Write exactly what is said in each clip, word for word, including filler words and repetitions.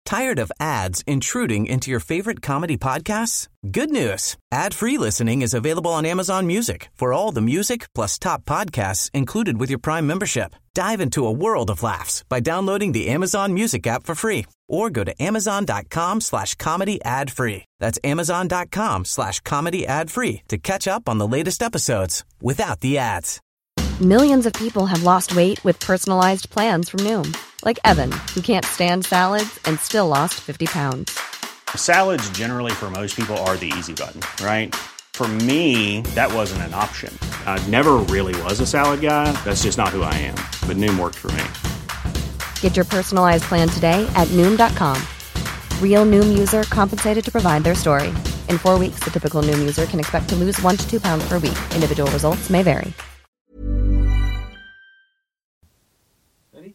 Tired of ads intruding into your favorite comedy podcasts? Good news. Ad-free listening is available on Amazon Music for all the music plus top podcasts included with your Prime membership. Dive into a world of laughs by downloading the Amazon Music app for free or go to amazon.com slash comedy ad free. That's amazon.com slash comedy ad free to catch up on the latest episodes without the ads. Millions of people have lost weight with personalized plans from Noom. Like Evan, who can't stand salads and still lost fifty pounds. Salads generally for most people are the easy button, right? For me, that wasn't an option. I never really was a salad guy. That's just not who I am. But Noom worked for me. Get your personalized plan today at Noom dot com. Real Noom user compensated to provide their story. In four weeks, the typical Noom user can expect to lose one to two pounds per week. Individual results may vary. Ready?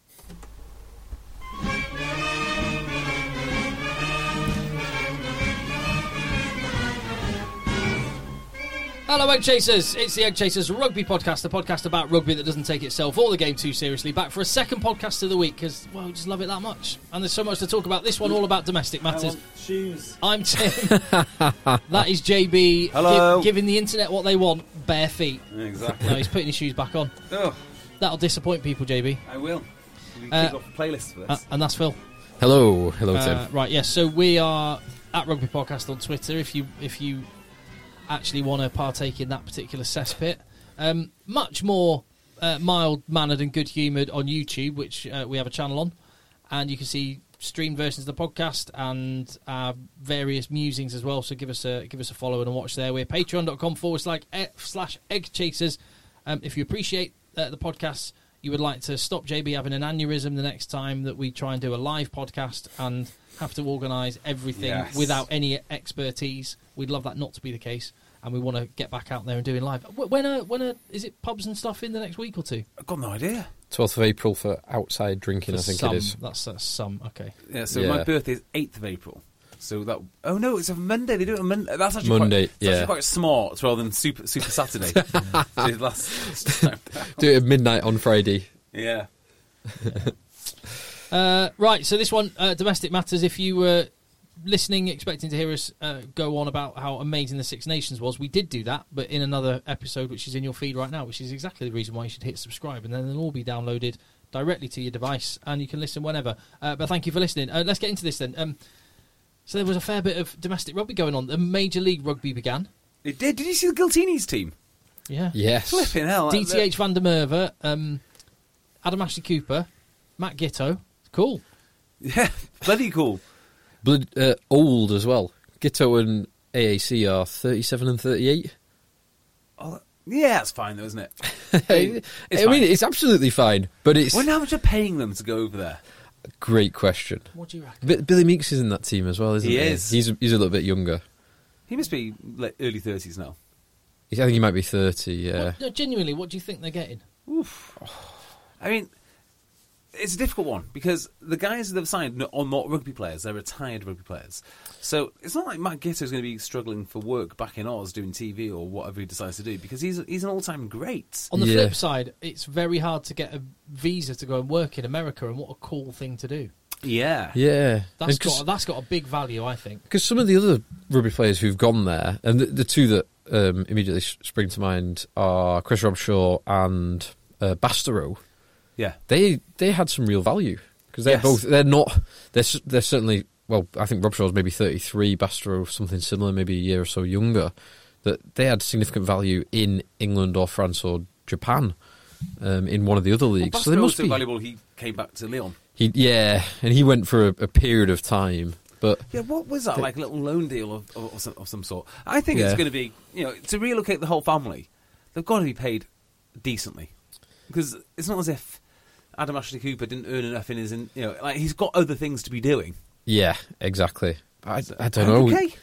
Hello, Egg Chasers. It's the Egg Chasers Rugby Podcast, the podcast about rugby that doesn't take itself or the game too seriously. Back for a second podcast of the week because, well, we just love it that much. And there's so much to talk about. This one all about domestic matters. I want shoes. I'm Tim. That is J B. Hello. Gi- giving the internet what they want, bare feet. Exactly. No, he's putting his shoes back on. Oh, That'll disappoint people, J B. I will. We Uh, kick off a playlist for this. Uh, and that's Phil. Hello, hello, Uh, Tim. right, yes. So we are at Rugby Podcast on Twitter. If you if you actually want to partake in that particular cesspit, um, much more uh, mild-mannered and good-humoured on YouTube, which uh, we have a channel on, and you can see streamed versions of the podcast and uh, various musings as well. So give us a give us a follow and a watch there. We're patreon.com forward slash slash egg chasers. Um, if you appreciate uh, the podcast, you would like to stop J B having an aneurysm the next time that we try and do a live podcast and have to organise everything Yes. without any expertise. We'd love that not to be the case, and we want to get back out there and doing live. Wh- When are, when are, is it pubs and stuff in the next week or two? I've got no idea. twelfth of April for outside drinking, For I think some, it is. That's uh, some, okay. Yeah, so Yeah. my birthday is eighth of April. So that oh no, it's a Monday. They do it on Monday. That's actually Monday, quite, it's actually yeah. quite smart rather than super super Saturday. The last time down. Do it at midnight on Friday. Yeah. Uh, right, so this one, uh, Domestic Matters, if you were listening, expecting to hear us uh, go on about how amazing the Six Nations was, we did do that, but in another episode, which is in your feed right now, which is exactly the reason why you should hit subscribe, and then they'll all be downloaded directly to your device, and you can listen whenever. Uh, but thank you for listening. Uh, let's get into this then. Um, so there was a fair bit of domestic rugby going on. The Major League Rugby began. It did. Did you see the Giltinis team? Yeah. Yes. Flipping hell. D T H Van der Merwe, um, Adam Ashley Cooper, Matt Gitto. Cool. Yeah, bloody cool. Blood, uh, old as well. Gitto and A A C are thirty-seven and thirty-eight. Oh, yeah, that's fine though, isn't it? I It's mean, fine. it's absolutely fine, but it's Wonder how much are paying them to go over there? a great question. What do you reckon? Bi- Billy Meeks is in that team as well, isn't He he? is. He's he's a little bit younger. He must be like early thirties now. I think he might be thirty. Yeah. What, no, genuinely, what do you think they're getting? Oof. I mean, it's a difficult one because the guys that have signed are not rugby players; they're retired rugby players. So it's not like Matt Gitto is going to be struggling for work back in Oz doing T V or whatever he decides to do because he's he's an all-time great. On the Yeah. flip side, it's very hard to get a visa to go and work in America, and what a cool thing to do. Yeah, Yeah. That's And 'cause- got that's got a big value, I think. Because some of the other rugby players who've gone there, and the, the two that um, immediately s- spring to mind are Chris Robshaw and uh, Bastereau. yeah. They they had some real value because they're Yes. both they're not they're s- they're certainly well I think Robshaw's maybe thirty-three, Bastereau something similar, maybe a year or so younger. That they had significant value in England or France or Japan um, in one of the other Well, leagues. so Bastereau they was must so be valuable. He came back to Lyon. he, yeah, and he went for a, a period of time, but Yeah, what was that? Like a little loan deal of, of, of, some, of some sort? I think it's Yeah. going to be, you know, to relocate the whole family, they've got to be paid decently. Because it's not as if Adam Ashley Cooper didn't earn enough in his, in, you know, like he's got other things to be doing. yeah, exactly. I, I don't know. Okay,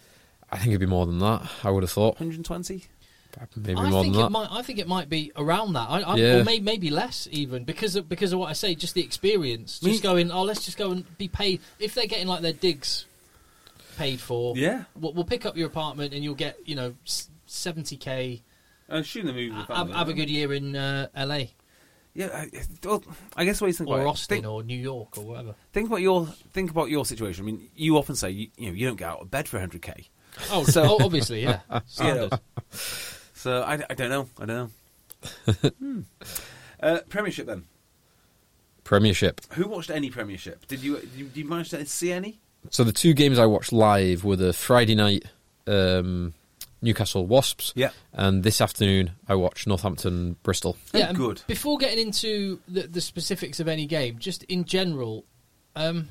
I think it'd be more than that. I would have thought one hundred twenty. maybe I more think than it that. might. I think it might be around that. I, I, Yeah. Or maybe, maybe less even because of, because of what I say. Just the experience. Just Me- going. Oh, let's just go and be paid. If they're getting like their digs paid for, Yeah. we'll, we'll pick up your apartment and you'll get you know seventy k. Uh, shouldn't have moved the Have, have a good year in uh, L A. Yeah, I, well, I guess what you think or about Austin, think, or New York, or whatever. think about your think about your situation. I mean, you often say you, you know you don't get out of bed for one hundred k. Oh, so oh, obviously, yeah, standard. So I, I don't know. I don't know. hmm. uh, Premiership then. Premiership. Who watched any Premiership? Did you did you, did you manage to see any? So the two games I watched live were the Friday night um, Newcastle Wasps, Yeah. and this afternoon I watched Northampton Bristol. Yeah, and good. Before getting into the, the specifics of any game, just in general, um,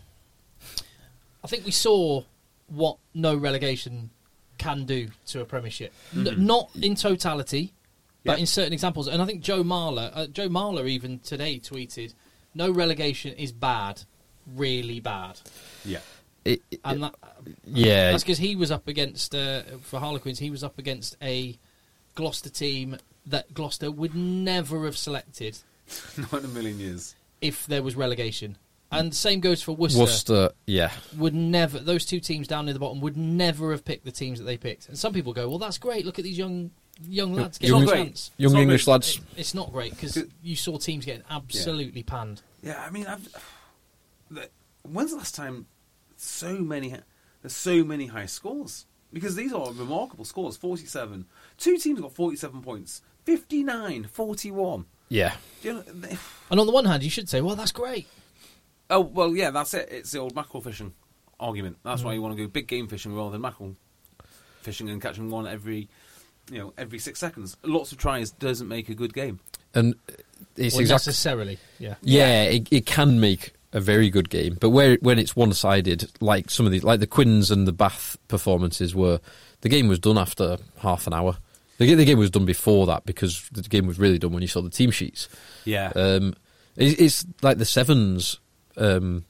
I think we saw what no relegation can do to a Premiership. Mm-hmm. N- not in totality, but Yeah. in certain examples. And I think Joe Marler, uh, Joe Marler even today tweeted, "No relegation is bad, really bad." Yeah. It, it- And that, yeah, that's because he was up against, uh, for Harlequins, he was up against a Gloucester team that Gloucester would never have selected Not in a million years. if there was relegation. And same goes for Worcester. Worcester, yeah. Would never, those two teams down near the bottom would never have picked the teams that they picked. And some people go, well, that's great. Look at these young young lads getting Young- a great. chance. Young not English good. lads. It- it's not great because Good. you saw teams getting absolutely panned. Yeah, I mean, I've, the, when's the last time so many there's so many high scores? Because these are remarkable scores. forty-seven. Two teams got forty-seven points. fifty-nine, forty-one. Yeah. Do you know, they, And on the one hand, you should say, well, that's great. oh, well, yeah, that's it. It's the old mackerel fishing argument. That's why you want to go big game fishing rather than mackerel fishing and catching one every, you know, every six seconds. Lots of tries doesn't make a good game. And it's Well, exactly. necessarily, yeah. Yeah, it, it can make a very good game, but where when it's one-sided, like some of the like the Quins and the Bath performances were, the game was done after half an hour. The, ga- the game was done before that because the game was really done when you saw the team sheets. Yeah. Um, it, it's like the Sevens um,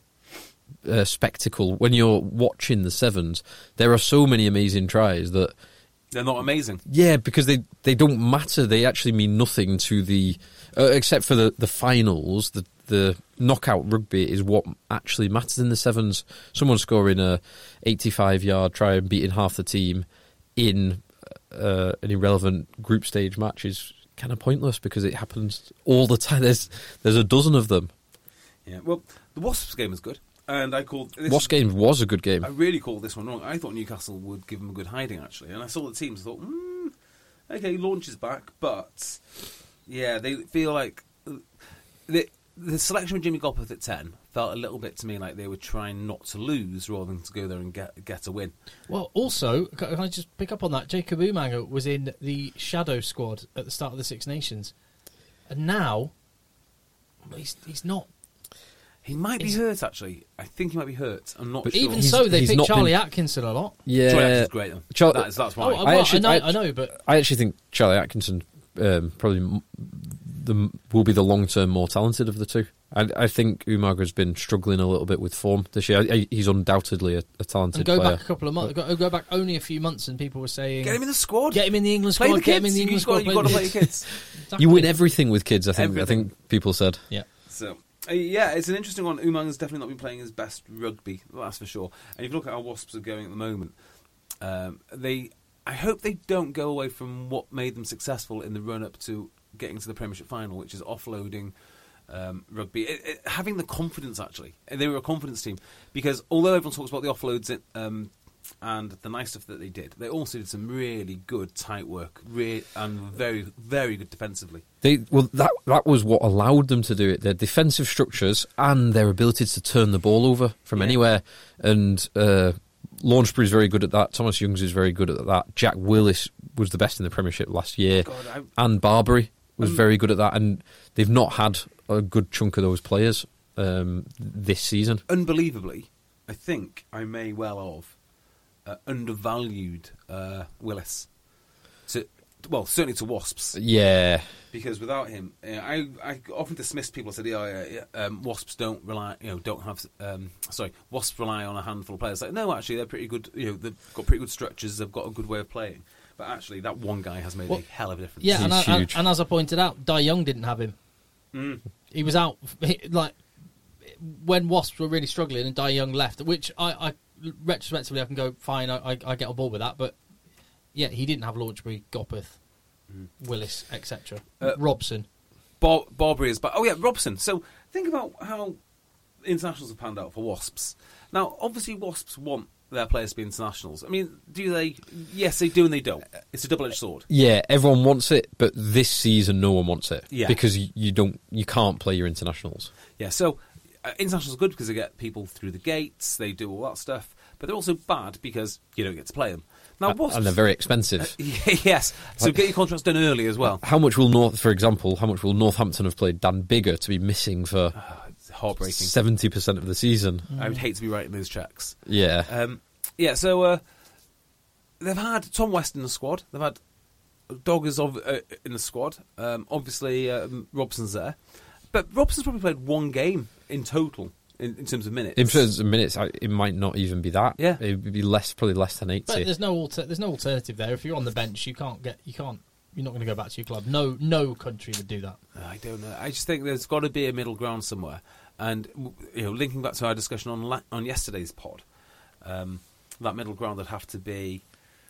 uh, spectacle. When you're watching the Sevens, there are so many amazing tries that. They're not amazing. Yeah, because they, they don't matter. They actually mean nothing to the... Uh, except for the, the finals, the, the knockout rugby is what actually matters in the Sevens. Someone scoring a eighty-five-yard try and beating half the team in uh, an irrelevant group stage match is kind of pointless because it happens all the time. There's, there's a dozen of them. Yeah. Well, the Wasps game was good. And I called... This Wasp game was a good game. I really called this one wrong. I thought Newcastle would give them a good hiding, actually. And I saw the teams, I thought, hmm, okay, launch is back. But, yeah, they feel like... The, the selection of Jimmy Gopperth at ten felt a little bit to me like they were trying not to lose rather than to go there and get get a win. Well, also, can I just pick up on that? Jacob Umaga was in the Shadow squad at the start of the Six Nations. And now, he's, he's not. He might be Is- hurt, actually. I think he might be hurt. I'm not But sure. Even He's- so, they he's picked not Charlie been- Atkinson a lot. Yeah, Charlie Atkinson's great, though. Char- That's, that's why. Oh, I well, actually- I, know, I- I know, but I actually think Charlie Atkinson um, probably m- the, will be the long-term more talented of the two. I, I think Umaga's been struggling a little bit with form this year. I, I, he's undoubtedly a, a talented and go player. back a couple of months, go, go back only a few months, and people were saying, Get him in the squad. get him in the England Play squad, the get him in kids. the England You've squad. got, you've got to play the your kids. Exactly. You win everything with kids, I think. Everything. I think people said. Yeah. So, uh, yeah, it's an interesting one. Umaga's definitely not been playing his best rugby, that's for sure. And if you look at how Wasps are going at the moment, um, they, I hope they don't go away from what made them successful in the run-up to getting to the Premiership final, which is offloading um, rugby. It, it, having the confidence, actually. They were a confidence team. Because although everyone talks about the offloads um, and the nice stuff that they did, they also did some really good tight work re- and very, very good defensively. They well that that was what allowed them to do it. Their defensive structures and their ability to turn the ball over from Yeah. anywhere. And uh, Launchbury's very good at that. Thomas Youngs is very good at that. Jack Willis was the best in the Premiership last year. God, I, And Barbary was Um, very good at that. And they've not had a good chunk of those players um, this season. unbelievably, I think I may well have uh, undervalued uh, Willis. To, well, certainly to Wasps, Yeah. because without him, uh, I I often dismissed people. Said, "Yeah, yeah, yeah um, Wasps don't rely, you know, don't have, um, sorry, Wasps rely on a handful of players." Like, no, actually, they're pretty good. You know, they've got pretty good structures. They've got a good way of playing. But actually, that one guy has made Well, a hell of a difference. Yeah, and, I, He's and, huge. and as I pointed out, Dai Young didn't have him. Mm. He was out, he, like, when Wasps were really struggling and Dai Young left, which I, I retrospectively, I can go, fine, I, I, I get on board with that, but yeah, he didn't have Launchbury, Gopperth, Willis, et cetera. Uh, Robson. Bar- Barbary is back. Oh yeah, Robson. So think about how internationals have panned out for Wasps. Now, obviously, Wasps want their players to be internationals. I mean, do they? Yes, they do, and they don't. It's a double-edged sword. Yeah, everyone wants it, but this season, no one wants it. Yeah. Because you, you don't, you can't play your internationals. Yeah, so uh, internationals are good because they get people through the gates. They do all that stuff, but they're also bad because you don't get to play them. Now, Wasps, And they're very expensive. Uh, yes, so get your contracts done early as well. How much will North, for example, how much will Northampton have played Dan Bigger to be missing for It's heartbreaking. seventy percent of the season? I would hate to be writing those checks. Yeah. Um, yeah, so uh, they've had Tom West in the squad. They've had Doggers of, uh, in the squad. Um, obviously, um, Robson's there. But Robson's probably played one game in total in, in terms of minutes. In terms of minutes, I- it might not even be that. Yeah. It would be less, probably less than eighty. But there's no alter- there's no alternative there. If you're on the bench, you can't get you can't you're not going to go back to your club. No no country would do that. I don't know. I just think there's got to be a middle ground somewhere. And, you know, linking back to our discussion on la- on yesterday's pod, um, that middle ground would have to be...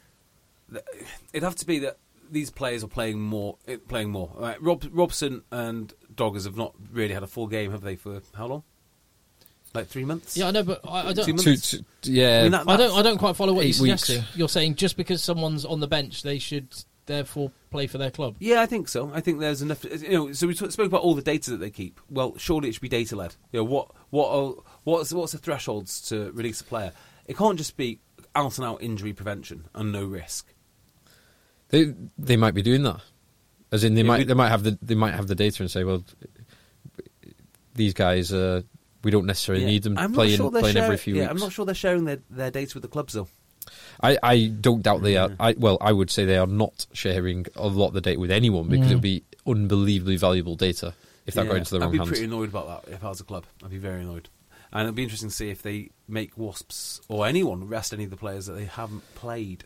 It'd have to be that these players are playing more. Playing more. Right, Rob, Robson and Doggers have not really had a full game, have they? For how long? Like three months. Yeah, I know, but I, I don't. Two Two, months? two, yeah. I mean, that- I don't. I don't quite follow what Eight you're weeks. suggesting. You're saying just because someone's on the bench, they should therefore play for their club. Yeah, I think so. I think there's enough. You know, so we t- spoke about all the data that they keep. Well, surely it should be data led. You know, what what are, what's what's the thresholds to release a player? It can't just be out and out injury prevention and no risk. They they might be doing that, as in they Yeah, might we- they might have the they might have the data and say, well, these guys uh, we don't necessarily Yeah. need them I'm not playing sure they're playing share- every few yeah, weeks. I'm not sure they're sharing their, their data with the clubs though. I, I don't doubt they are. I, well, I would say they are not sharing a lot of the data with anyone because Mm. it would be unbelievably valuable data if that Yeah, got into the I'd wrong be hands. pretty annoyed about that if I was a club. I'd be very annoyed. And it'd be interesting to see if they make Wasps or anyone rest any of the players that they haven't played.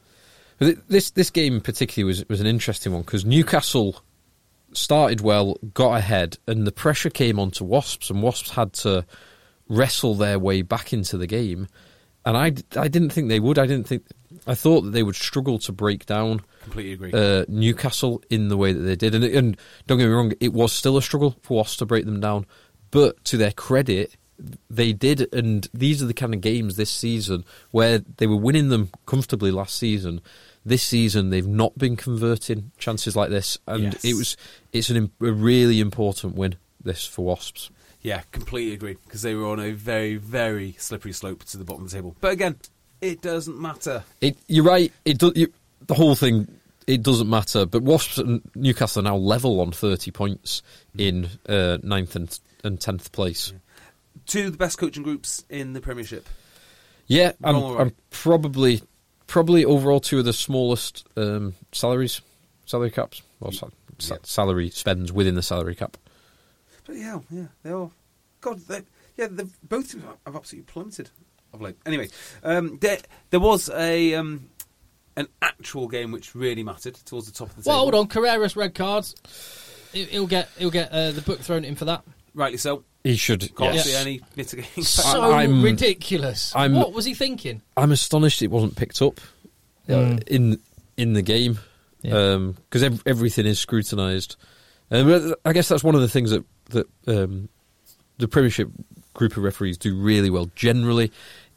But th- this this game particularly was was an interesting one because Newcastle started well, got ahead, and the pressure came onto Wasps, and Wasps had to wrestle their way back into the game. And I, d- I didn't think they would. I didn't think. I thought that they would struggle to break down Completely agree. uh, Newcastle in the way that they did. And, it- and don't get me wrong, it was still a struggle for Wasps to break them down. But to their credit, they did. And these are the kind of games this season where they were winning them comfortably last season. This season, they've not been converting chances like this. And Yes. it was it's an, im- a really important win, this, for Wasps. Yeah, completely agree. Because they were on a very, very slippery slope to the bottom of the table. But again, it doesn't matter. It, you're right. It do, you, the whole thing, it doesn't matter. But Wasps and Newcastle are now level on thirty points in uh, ninth and, and tenth place. Two of the best coaching groups in the Premiership. Yeah, I'm, Wrong or right? I'm probably probably overall two of the smallest um, salaries, salary caps, or sa- sa- Yeah. salary spends within the salary cap. But yeah, yeah, they are. God, they, yeah, they've both have absolutely plummeted of late. Anyway, um, there there was a um, an actual game which really mattered towards the top of the Well, table. hold on, Carreras red cards. He- He'll get he'll get uh, the book thrown at him for that. Rightly so. He should. Can't yes. see any mitigating. So I'm- ridiculous. I'm- what was he thinking? I'm astonished it wasn't picked up uh, Mm. in in the game Yeah. because ev- everything is scrutinised. Um, but I guess that's one of the things that that um, the Premiership group of referees do really well. Generally,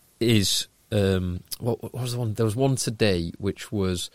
is um, what, what was the one? There was one today which was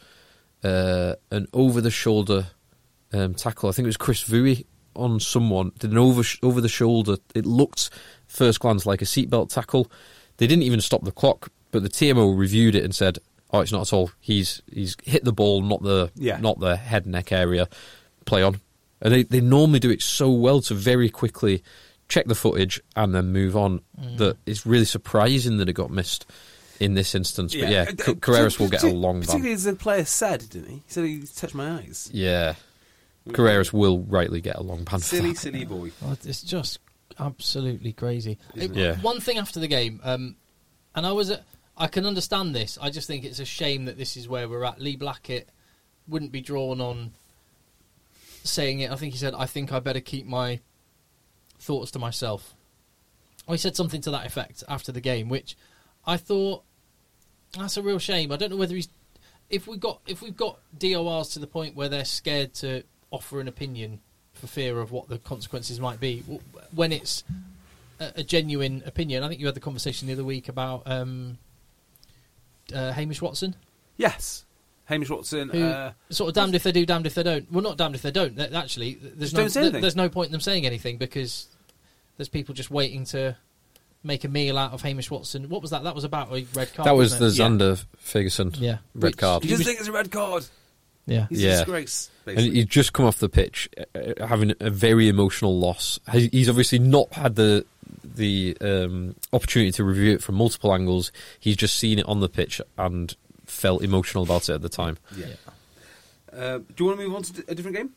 uh, an over the shoulder um, tackle. I think it was Chris Vui on someone did an over over the shoulder. It looked first glance like a seatbelt tackle. They didn't even stop the clock, but the T M O reviewed it and said, "Oh, it's not at all. He's he's hit the ball, not the Yeah. not the head neck area. Play on." And they, they normally do it so well to very quickly check the footage and then move on. That it's really surprising that it got missed in this instance. But yeah, Uh, uh, Carreras will get a partic- long ban. Particularly as the player said, didn't he? He said he touched my eyes. Yeah, Carreras will rightly get a long ban. for Silly, that. silly boy. Oh, it's just absolutely crazy. It- Yeah. One thing after the game, um, and I was, uh, I can understand this. I just think it's a shame that this is where we're at. Lee Blackett wouldn't be drawn on saying it. I think he said, "I think I better keep my thoughts to myself." Or he said something to that effect after the game, which I thought that's a real shame. I don't know whether he's if we got if we've got D O Rs to the point where they're scared to offer an opinion for fear of what the consequences might be. When it's a, a genuine opinion, I think you had the conversation the other week about um, uh, Hamish Watson. Yes. Hamish Watson. Who, uh, sort of damned if they do, damned if they don't. Well, not damned if they don't. That- Actually, there's Just no don't say th- anything. there's no point in them saying anything because there's people just waiting to make a meal out of Hamish Watson. What was that? That was about a red card. That was the wasn't it? Xander Ferguson Yeah. red Which- card. he doesn't think it's a red card. Yeah. He's Yeah. a disgrace, And basically. he'd just come off the pitch, uh, having a very emotional loss. He- He's obviously not had the the um, opportunity to review it from multiple angles. He's just seen it on the pitch and felt emotional about it at the time. yeah. Uh, do you want to move on to a different game?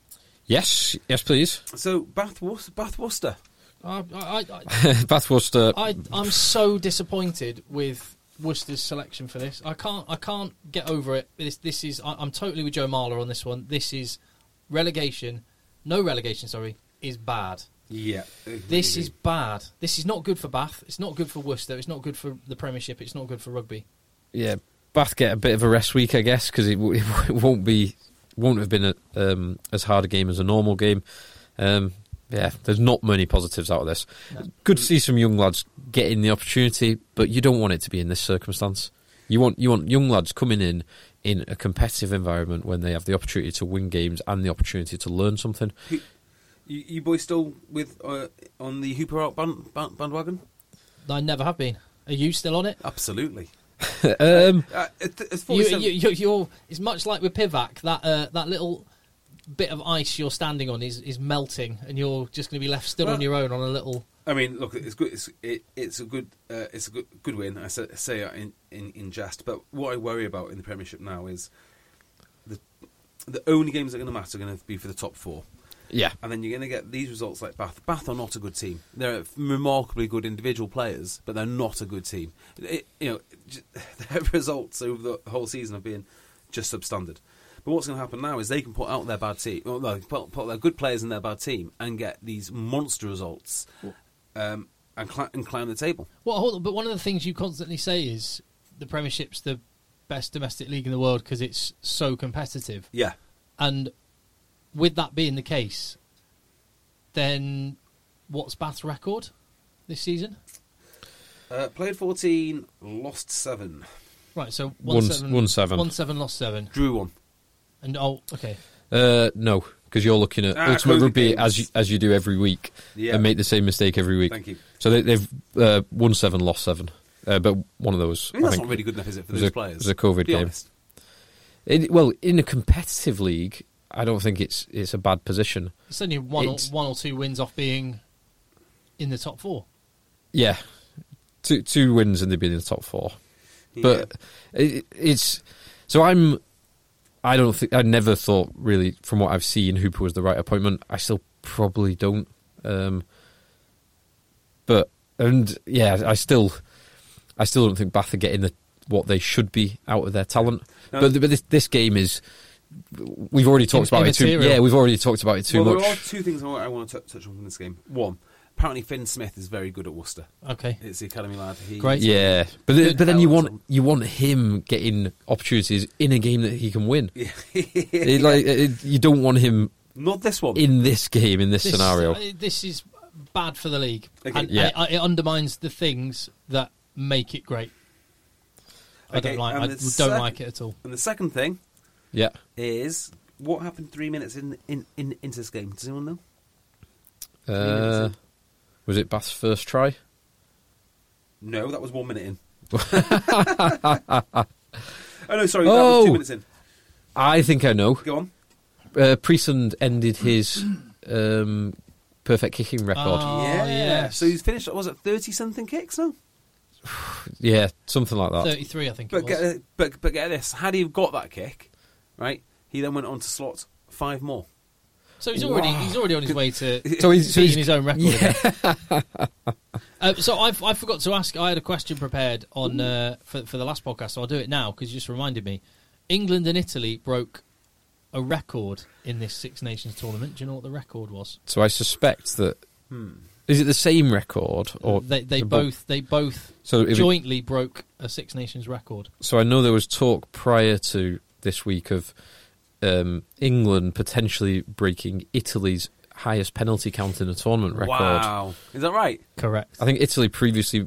Yes, yes, please. So, Bath, Wor- Bath Worcester. I, I, I, Bath Worcester. I, I'm so disappointed with Worcester's selection for this. I can't. I can't get over it. This. This is. I, I'm totally with Joe Marler on this one. This is relegation. No relegation. Sorry, is bad. Yeah. This is bad. This is not good for Bath. It's not good for Worcester. It's not good for the Premiership. It's not good for rugby. Yeah, Bath get a bit of a rest week, I guess, because it, w- it won't be, won't have been a, um, as hard a game as a normal game. Um, yeah, there's not many positives out of this. No. Good to see some young lads getting the opportunity, but you don't want it to be in this circumstance. You want you want young lads coming in in a competitive environment when they have the opportunity to win games and the opportunity to learn something. You, you boys still with uh, on the Hooper Out band, band, bandwagon? I never have been. Are you still on it? Absolutely. um, Uh, it, it's You, forty-seven you, you, you're. It's much like with Pivac. That uh, that little bit of ice you're standing on is, is melting, and you're just going to be left stood Well- on your own on a little. I mean, look, it's good. It's it, it's a good. Uh, it's a good good win. I say, say it in, in in jest, but what I worry about in the Premiership now is the the only games that are going to matter are going to be for the top four, yeah, and then you're going to get these results like Bath. Bath are not a good team. They're remarkably good individual players, but they're not a good team. It, you know, j- their results over the whole season have been just substandard. But what's going to happen now is they can put out their bad team, well, no, put, put their good players in their bad team, and get these monster results. Um, and, cl- and climb the table. Well, hold on, but one of the things you constantly say is the Premiership's the best domestic league in the world because it's so competitive. Yeah. And with that being the case, then what's Bath's record this season? Uh, played fourteen, lost seven. Right, so one, One- seven, one seven. one seven, lost seven, Drew one. and oh, okay. uh, no, because you're looking at Ah, Ultimate COVID Rugby games. as you, as you do every week Yeah. and make the same mistake every week. Thank you. So they, they've uh, won seven, lost seven, uh, but one of those. I mean, that's think, not really good enough, is it, for was those a- players? was a COVID Be game. honest. It, well, in a competitive league, I don't think it's it's a bad position. It's only one or, It's- one or two wins off being in the top four. Yeah, two two wins and they've been in the top four. But it, it's so I'm. I don't think I never thought really from what I've seen Hooper was the right appointment. I still probably don't. Um, but and yeah, I still, I still don't think Bath are getting the what they should be out of their talent. No. But but this this game is. We've already talked about it too. Immaterial. Yeah, we've already talked about it too well, much. there are two things I want, I want to t- touch on from this game. One, apparently Finn Smith is very good at Worcester. Okay. It's the academy lad. He, Great. Yeah, but Good but then you talent. want you want him getting opportunities in a game that he can win. Yeah. It, like it, you don't want him Not this one. in this game in this, This, scenario. uh, this is bad for the league, Okay. and Yeah. and it, it undermines the things that make it great. I Okay, don't like. and I the don't sec- like it at all. And the second thing Yeah, is what happened three minutes in, in, in into this game. Does anyone know? uh, was it Bath's first try? No, that was one minute in. oh no, sorry, that Oh. was two minutes in. I think I know. Go on. Uh, Priesand ended his um, perfect kicking record. Oh, yeah. yes. So he's finished. Was it thirty something kicks? No. Yeah, something like that. Thirty-three, I think. But it was. get, but but get this. Had he got that kick, right? He then went on to slot five more. So he's already he's already on his way to So he's, so beating he's his own record. Yeah. again. Uh, so I've, I forgot to ask. I had a question prepared on uh, for for the last podcast, so I'll do it now because you just reminded me. England and Italy broke a record in this Six Nations tournament. Do you know what the record was? So I suspect that is it the same record or They they the bo- both they both So if it- jointly broke a Six Nations record. So I know there was talk prior to this week of um, England potentially breaking Italy's highest penalty count in a tournament record. Wow. Is that right? Correct. I think Italy previously,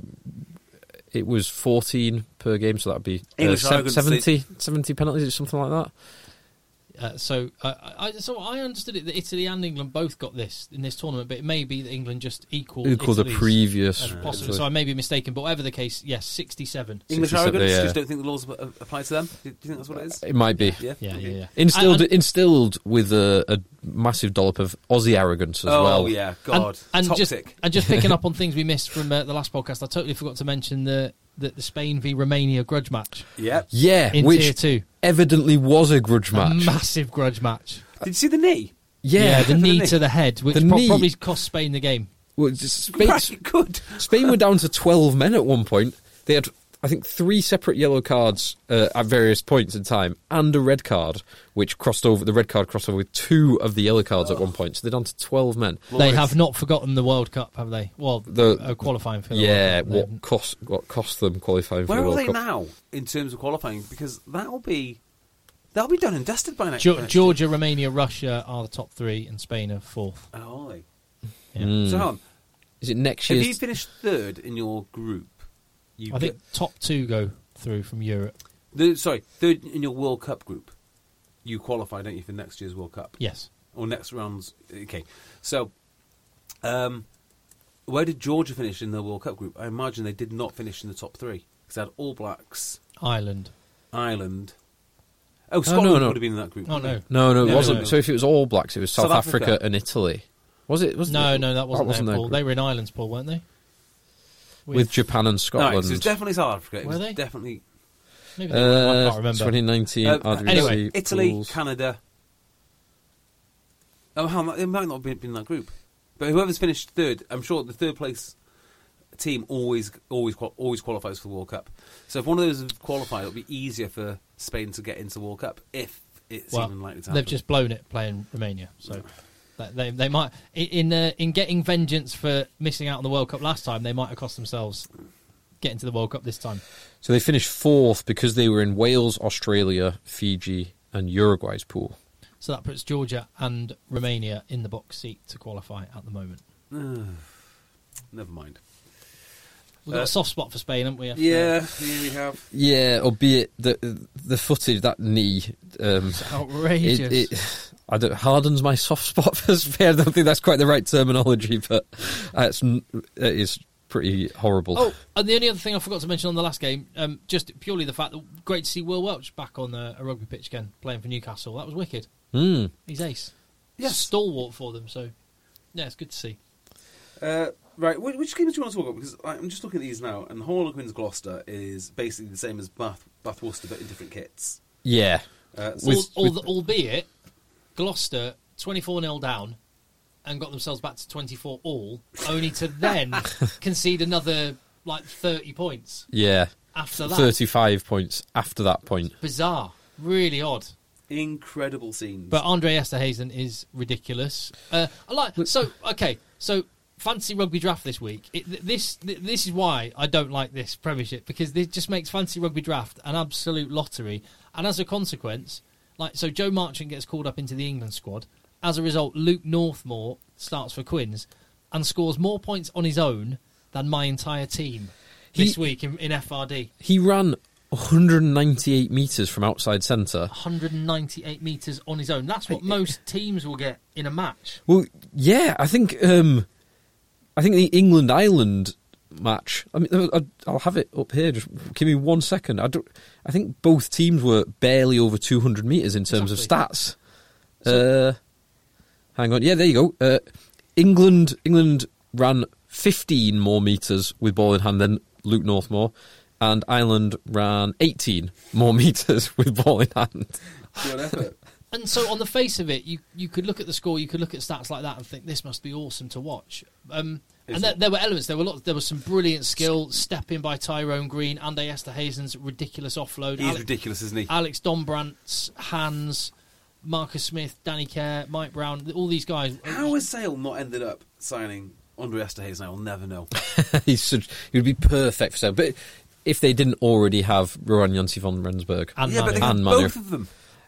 it was fourteen per game, so that would be uh, English se- arrogance, seventy, seventy penalties or something like that. Uh, so, uh, I, so I understood it that Italy and England both got this in this tournament, but it may be that England just equalled Equal the Italy's previous. as possible. So I may be mistaken, but whatever the case, yes, sixty-seven. English sixty-seven, arrogance? yeah. Just don't think the laws ap- apply to them? Do you think that's what it is? It might be. Yeah, Yeah, Okay. yeah, yeah. Instilled, And- and- instilled with a, a massive dollop of Aussie arrogance as oh, well. yeah, God. And, and just Toxic. and just picking up on things we missed from uh, the last podcast, I totally forgot to mention the the, the Spain v Romania grudge match Yeah. Yeah, in which tier two. evidently was a grudge A match. massive grudge match. Did you see the knee? Yeah, the the knee knee. to the head, which The pro- knee. probably cost Spain the game. well, just Spain, Right, good. Spain were down to twelve men at one point. They had, I think, three separate yellow cards uh, at various points in time, and a red card, which crossed over. The red card crossed over with two of the yellow cards at one point. So they're down to twelve men. They Glorious. have not forgotten the World Cup, have they? Well, The- uh, qualifying for the Yeah, World Cup. what cost what cost them qualifying for Where the are World they Cup? now in terms of qualifying? Because that'll be that'll be done and dusted by next Ge- next Georgia, Romania, Russia are the top three, and Spain are fourth. year. Oh, are they? Yeah. Mm. So, hang on. Is it next If year's? you finished third in your group, you I get, think top two go through from Europe. the, sorry, third in your World Cup group, you qualify, don't you, for next year's World Cup? Yes. Or next round's. Okay. So, um, where did Georgia finish in the World Cup group? I imagine they did not finish in the top three. Because they had All Blacks, Ireland. Ireland. Oh, Scotland no, no. would have been in that group. Oh, wouldn't no. no, no, it No, wasn't. no, no. So if it was All Blacks, it was South, South Africa. Africa. and Italy. Was it? Was No, it? no, that wasn't, wasn't their their pool. group. They were in Ireland's pool, weren't they? with Japan and they? Scotland. No, so it's definitely South Africa. It Were was they? definitely. Maybe they were. I uh, can't remember. twenty nineteen. Uh, R W C anyway, Italy, pools. Canada. Oh, how, it might not have been, been in that group. But whoever's finished third, I'm sure the third place team always always qual- always qualifies for the World Cup. So if one of those is qualified, it'll be easier for Spain to get into the World Cup if it's Well, even likely to happen. they've just blown it playing Romania. So that- they they might in uh, in getting vengeance for missing out on the World Cup last time. They might have cost themselves getting to the World Cup this time. So they finished fourth because they were in Wales, Australia, Fiji, and Uruguay's pool. So that puts Georgia and Romania in the box seat to qualify at the moment. Never mind. We've got Uh, a soft spot for Spain, haven't we? after- Yeah, yeah, we have. Yeah, albeit the the footage, that knee, um, It's outrageous. it, it I don't, hardens my soft spot for Spain. I don't think that's quite the right terminology, but it's, it is pretty horrible. Oh, and the only other thing I forgot to mention on the last game, um, just purely the fact that great to see Will Welch back on a, a rugby pitch again, playing for Newcastle. That was wicked. Mm. He's ace. Yes. Stalwart for them, so yeah, it's good to see. Uh, right, which, which games do you want to talk about? Because I'm just looking at these now, and Harlequins Gloucester is basically the same as Bath, Bath Worcester, but in different kits. Yeah. Uh, so With- Al- al- with- albeit, Gloucester twenty-four nil down and got themselves back to twenty-four all, only to then concede another like thirty points Yeah. after that. thirty-five points after that point. Bizarre, really odd. incredible scenes. But Andre Esterhazen is ridiculous. Uh, I like so okay. So fantasy rugby draft this week. It, th- this th- this is why I don't like this Premiership, because it just makes fantasy rugby draft an absolute lottery, and as a consequence, like so, Joe Marchant gets called up into the England squad. As a result, Luke Northmore starts for Quins and scores more points on his own than my entire team this He- week in, in F R D. He ran one hundred ninety-eight metres from outside centre. one hundred ninety-eight metres on his own. That's what most teams will get in a match. Well, yeah, I think um, I think the England Ireland match. I mean, I- I'll have it up here. Just give me one second. I don't. I think both teams were barely over two hundred metres in terms Exactly. of stats. uh, hang on. Yeah, there you go. Uh, England England ran fifteen more metres with ball in hand than Luke Northmore, and Ireland ran eighteen more metres with ball in hand. Good effort. And so, on the face of it, you, you could look at the score, you could look at stats like that, and think this must be awesome to watch. Um, and Is there, it? there were elements. There were lots, There was some brilliant skill, step in by Tyrone Green, Andy Esterhazen's ridiculous offload. He's Ale- ridiculous, isn't he? Alex Dombrandt's hands, Marcus Smith, Danny Kerr, Mike Brown, all these guys. How has Sale not ended up signing Andre Esterhazen? I will never know. He's such, he would be perfect for sale. But if they didn't already have Rohan Jansi von Rensburg, And yeah, but Manu. they have And Manu. both of them.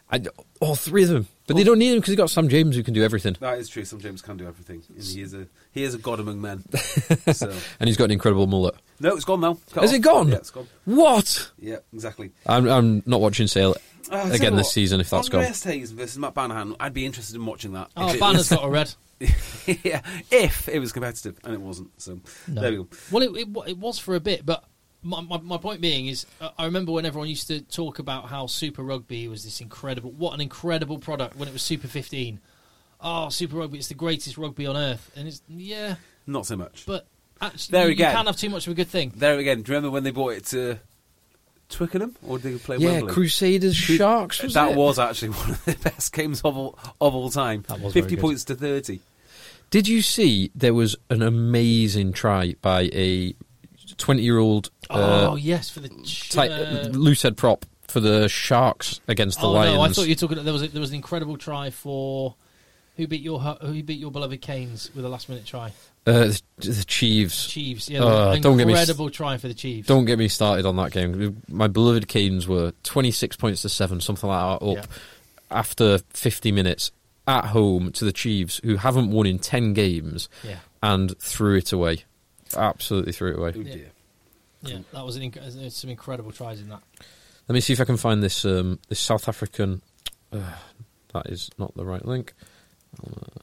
I, all three of them. But they don't need him because they've got Sam James who can do everything. That is true. Sam James can do everything. And he is a he is a god among men. So. And he's got an incredible mullet. No, it's gone now. Cut Has off. it gone? Yeah, it's gone. What? Yeah, exactly. I'm, I'm not watching Sale Oh, again this what, season if that's gone. Andreas Hayes versus Matt Banahan, I'd be interested in watching that. Oh, If it Banner's was- got a red. yeah, if it was competitive, and it wasn't. So No. there we go. Well, it, it, it was for a bit, but my, my, my point being is, uh, I remember when everyone used to talk about how Super Rugby was this incredible, what an incredible product when it was Super fifteen. Oh, Super Rugby, it's the greatest rugby on earth. And it's, yeah, Not so much. but actually, There you, you again. can't have too much of a good thing. There again, do you remember when they bought it to Twickenham? Or did they play Yeah, Wembley? Crusaders Sharks, was that it? was actually one of the best games of all, of all time. That was very fifty good. points to thirty. Did you see there was an amazing try by a twenty-year-old uh, oh, yes, for the... Ch- tight, uh, loose head prop for the Sharks against the oh, Lions? no, I thought you were talking... There was, a, there was an incredible try for... Who beat your who beat your beloved Canes with a last-minute try? Uh, the, the Chiefs. Chiefs. Yeah, Uh, an don't get me s- incredible try for the Chiefs. Don't get me started on that game. My beloved Canes were twenty-six points to seven, something like that, up Yeah. after fifty minutes at home to the Chiefs, who haven't won in ten games, Yeah. and threw it away. Absolutely threw it away. Oh Yeah. dear. Yeah, that was an inc- there's some incredible tries in that. Let me see if I can find this um, this South African. Uh, that is not the right link. Uh,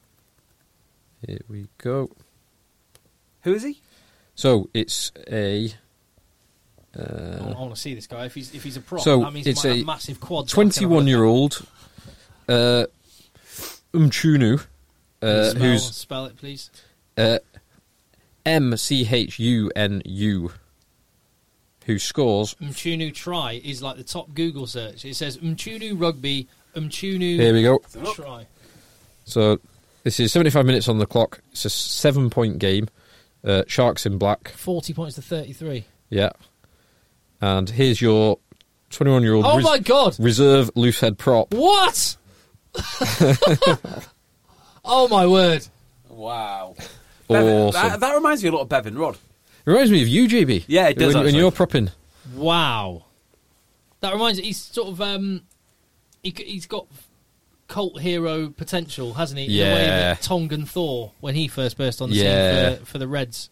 here we go. Who is he? So it's a I uh, want to see this guy. If he's if he's a prop, So that means it's he might a have massive quads. twenty-one-year-old uh, Mchunu, uh, Spell, who's spell it, please. uh, M C H U N U, who scores. Mchunu try is like the top Google search. It says Mchunu rugby, Mchunu Here we go. try. So this is seventy-five minutes on the clock. It's a seven-point game. Uh, Sharks in black. Forty points to thirty-three. Yeah. And here's your twenty-one-year-old Oh res- my god! reserve loose head prop. What? Oh my word! Wow. Awesome. That, that reminds me a lot of Bevan Rod. It reminds me of you, J B. Yeah, it does, When, when actually. you're propping. Wow. That reminds me. He's sort of um, he, he's got cult hero potential, hasn't he? In the way Yeah. that Tongan Thor when he first burst on the Yeah. scene for, for the Reds.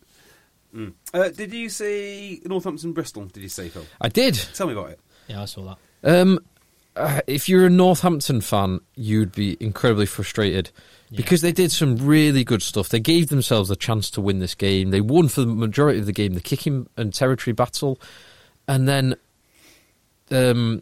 Uh, did you see Northampton Bristol? Did you say, Phil? I did. Tell me about it. Yeah, I saw that. Um, uh, if you're a Northampton fan, you'd be incredibly frustrated because they did some really good stuff. They gave themselves a chance to win this game. They won for the majority of the game, the kicking and territory battle, and then um,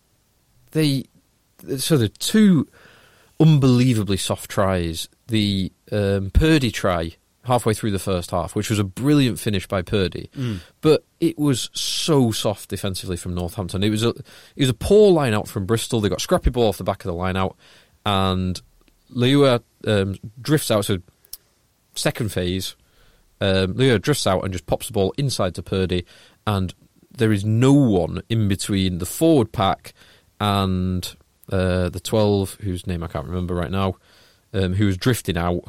they so the two unbelievably soft tries. The um, Purdy try halfway through the first half, which was a brilliant finish by Purdy, but it was so soft defensively from Northampton. It was a it was a poor line out from Bristol. They got scrappy ball off the back of the line out, and Leua um, drifts out. So second phase, um, Leua drifts out and just pops the ball inside to Purdy, and there is no one in between the forward pack and uh, the twelve, whose name I can't remember right now, um, who was drifting out.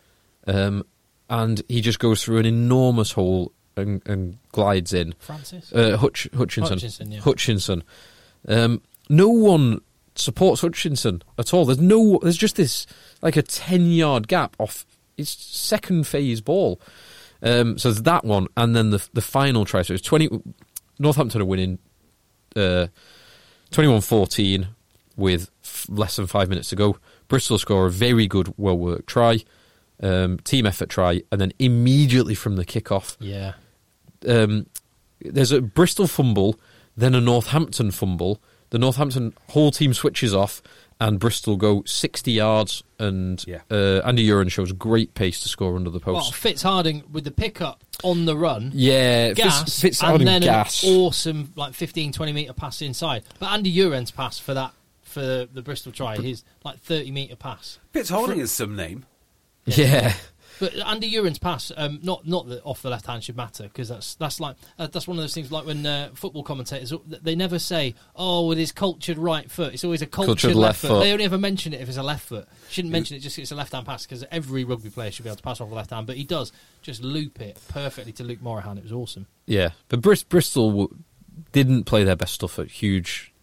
Um, and he just goes through an enormous hole and, and glides in. Francis? Uh, Hutch, Hutchinson. Hutchinson, yeah. Hutchinson. Um, no one supports Hutchinson at all. There's no. There's just this like a ten yard gap off his second phase ball. Um, so there's that one, and then the the final try. So it's twenty. Northampton are winning uh, twenty-one fourteen with f- less than five minutes to go. Bristol score a very good, well worked try. Um, team effort try, and then immediately from the kickoff, Yeah. um, there's a Bristol fumble, then a Northampton fumble. The Northampton whole team switches off, and Bristol go sixty yards, and Yeah. uh, Andy Uren shows great pace to score under the Well, post. Fitzharding with the pickup on the run. yeah, Gas, Fitz, Fitz and then gas. an awesome like fifteen, twenty metre pass inside. But Andy Uren's pass for that for the Bristol try, his like thirty metre pass. Fitz Holding is some name. yeah. But Andy Uren's pass, um, not not that off the left hand should matter, because that's that's like uh, that's one of those things like when uh, football commentators, they never say, "Oh, with his cultured right foot." It's always a cultured, Cultured left, left foot. foot. They only ever mention it if it's a left foot. Shouldn't mention it just 'cause it's a left hand pass, because every rugby player should be able to pass off the left hand. But he does just loop it perfectly to Luke Morahan. It was awesome. Yeah, but Bris- Bristol w- didn't play their best stuff at huge,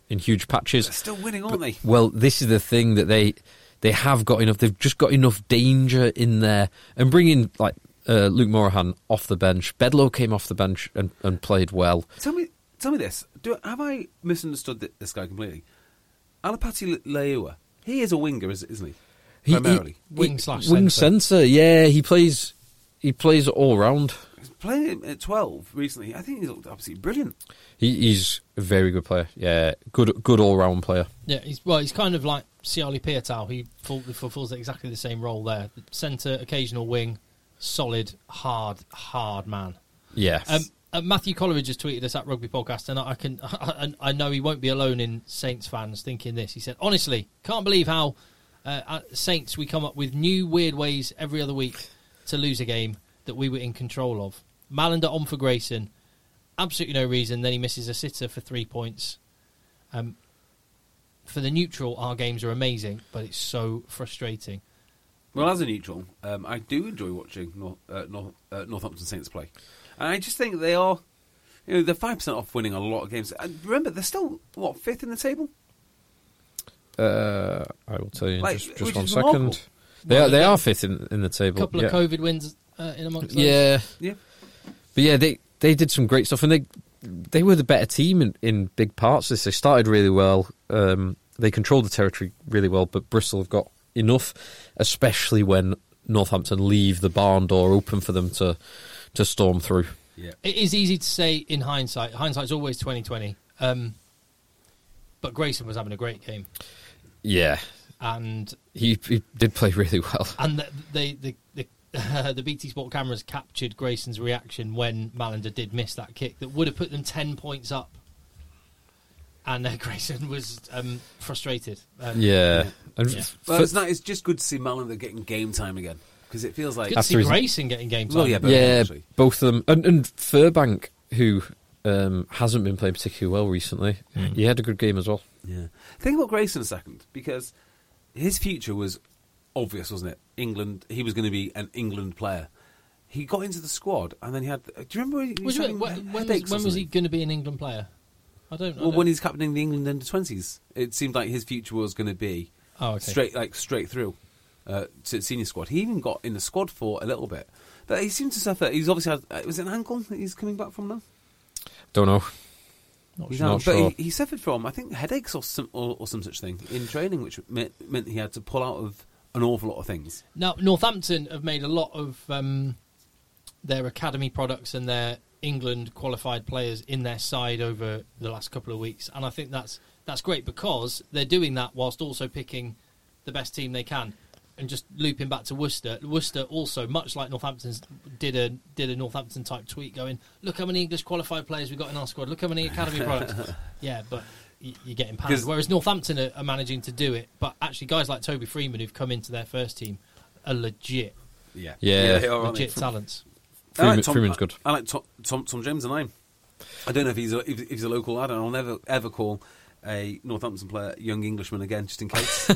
in huge patches. They're still winning, aren't they? Well, this is the thing that they they have got enough. They've just got enough danger in there, and bringing like uh, Luke Morahan off the bench. Bedlow came off the bench and, and played well. Tell me, tell me this: Do have I misunderstood th- this guy completely? Alapati Leua, he is a winger, isn't he? He, Primarily, he, Wing he, slash wing centre. centre. Yeah, he plays. He plays all round. he's playing at twelve recently. I think he's absolutely brilliant. He, he's a very good player. Yeah, good, good all round player. Yeah, he's well. He's kind of like Siali Piatau. He full, fulfills exactly the same role there. Centre, occasional wing, solid, hard, hard man. Yeah. Um, uh, Matthew Coleridge has tweeted us at Rugby Podcast, and I, I can, I, I know he won't be alone in Saints fans thinking this. He said, "Honestly, can't believe how uh, at Saints we come up with new weird ways every other week to lose a game that we were in control of. Malander on for Grayson, absolutely no reason. Then he misses a sitter for three points. Um, for the neutral, our games are amazing, but it's so frustrating." Well, as a neutral, um, I do enjoy watching North, uh, North, uh, Northampton Saints play. And I just think they are, you know, they're five percent off winning a lot of games. And remember, they're still, what, fifth in the table? Uh, I will tell you in Like, just, which just one is second. remarkable. They Well, are, they they- are fifth in, in the A table. couple yeah. of COVID wins uh, in amongst those. Yeah, Yeah. but yeah, they they did some great stuff, and they they were the better team in, in big parts of this. They started really well. Um, they controlled the territory really well, but Bristol have got enough, especially when Northampton leave the barn door open for them to to storm through. Yeah. It is easy to say in hindsight. Hindsight's always twenty twenty. Um, but Grayson was having a great game, Yeah, and he he did play really well. and the the the, the, uh, the B T Sport cameras captured Grayson's reaction when Malander did miss that kick that would have put them ten points up, and uh, Grayson was um, frustrated. Um, Yeah, and Yeah. f- Well, it's, not, it's just good to see Malander getting game time again. Because it feels like... Good to see After his- Grayson getting game time. Well, yeah, but- yeah, actually. both of them, and, and Furbank, who um, hasn't been playing particularly well recently, he had a good game as well. Yeah. Think about Grayson a second, because his future was obvious, wasn't it? England, he was going to be an England player. He got into the squad, and then he had... Do you remember when, he Was was it- having when, when was, headaches or when was he something? going to be an England player? I don't know. Well, when he's captaining the England under twenties, it seemed like his future was going to be Oh, okay. straight, like straight through uh, to the senior squad. He even got in the squad for a little bit, but he seemed to suffer. He's obviously had. Uh, was it an ankle that he's coming back from now? Don't know. Not He's sure. not out, but sure. he, he suffered from, I think, headaches or some or, or some such thing in training, which meant, meant he had to pull out of an awful lot of things. Now, Northampton have made a lot of um, their academy products and their England qualified players in their side over the last couple of weeks, and I think that's that's great because they're doing that whilst also picking the best team they can. And just looping back to Worcester, Worcester also, much like Northampton's, did a did a Northampton type tweet going, "Look how many English qualified players we've got in our squad. Look how many academy products." Yeah, but y- you're getting panned. 'Cause- Whereas Northampton are, are managing to do it, but actually guys like Toby Freeman who've come into their first team are legit, Yeah, Yeah. they are, aren't they? legit talents. I like Freeman- Tom, Freeman's good. I like Tom, Tom, Tom James and I'm. I don't know if he's a, if, if he's a local lad, and I'll never ever call a Northampton player young Englishman again, just in case.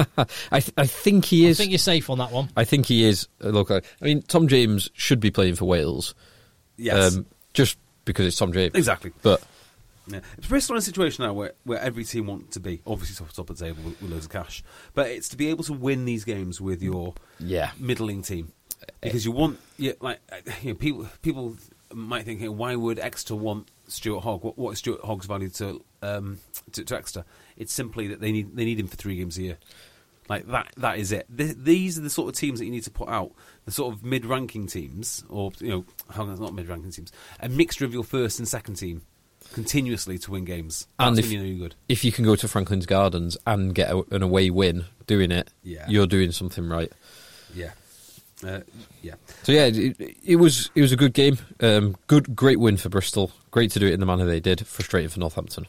I th- I think he I is. think you're safe on that one. I think he is a local. I mean, Tom James should be playing for Wales, Yes, um, just because it's Tom James. exactly. But Yeah. Bristol in a situation now where, where every team wants to be, obviously top, top of the table with, with loads of cash, but it's to be able to win these games with your yeah, middling team, because you want, yeah, like you know, people people might think, hey, why would Exeter want Stuart Hogg? What, what is Stuart Hogg's value to, um, to to Exeter? It's simply that they need they need him for three games a year. Like that that is it. Th- these are the sort of teams that you need to put out. The sort of mid-ranking teams, or you know, how not mid-ranking teams, a mixture of your first and second team, continuously to win games. That's And if- when you know you're good. if you can go to Franklin's Gardens and get a, an away win doing it, Yeah. you're doing something right. Yeah, uh, yeah. So yeah, it, it was it was a good game. Um, good, great win for Bristol. Great to do it in the manner they did. Frustrating for Northampton.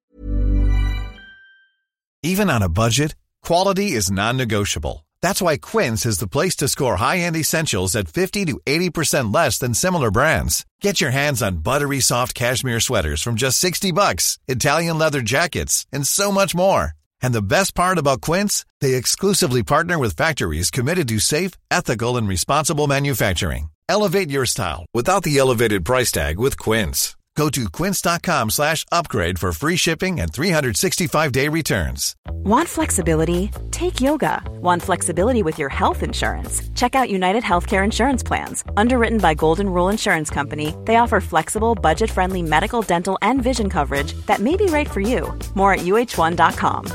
Even on a budget, quality is non-negotiable. That's why Quince is the place to score high-end essentials at fifty to eighty percent less than similar brands. Get your hands on buttery soft cashmere sweaters from just sixty bucks, Italian leather jackets, and so much more. And the best part about Quince, they exclusively partner with factories committed to safe, ethical, and responsible manufacturing. Elevate your style without the elevated price tag with Quince. Go to quince.com slash upgrade for free shipping and three sixty-five day returns. Want flexibility? Take yoga. Want flexibility with your health insurance? Check out United Healthcare Insurance Plans. Underwritten by Golden Rule Insurance Company, they offer flexible, budget-friendly medical, dental, and vision coverage that may be right for you. More at U H one dot com.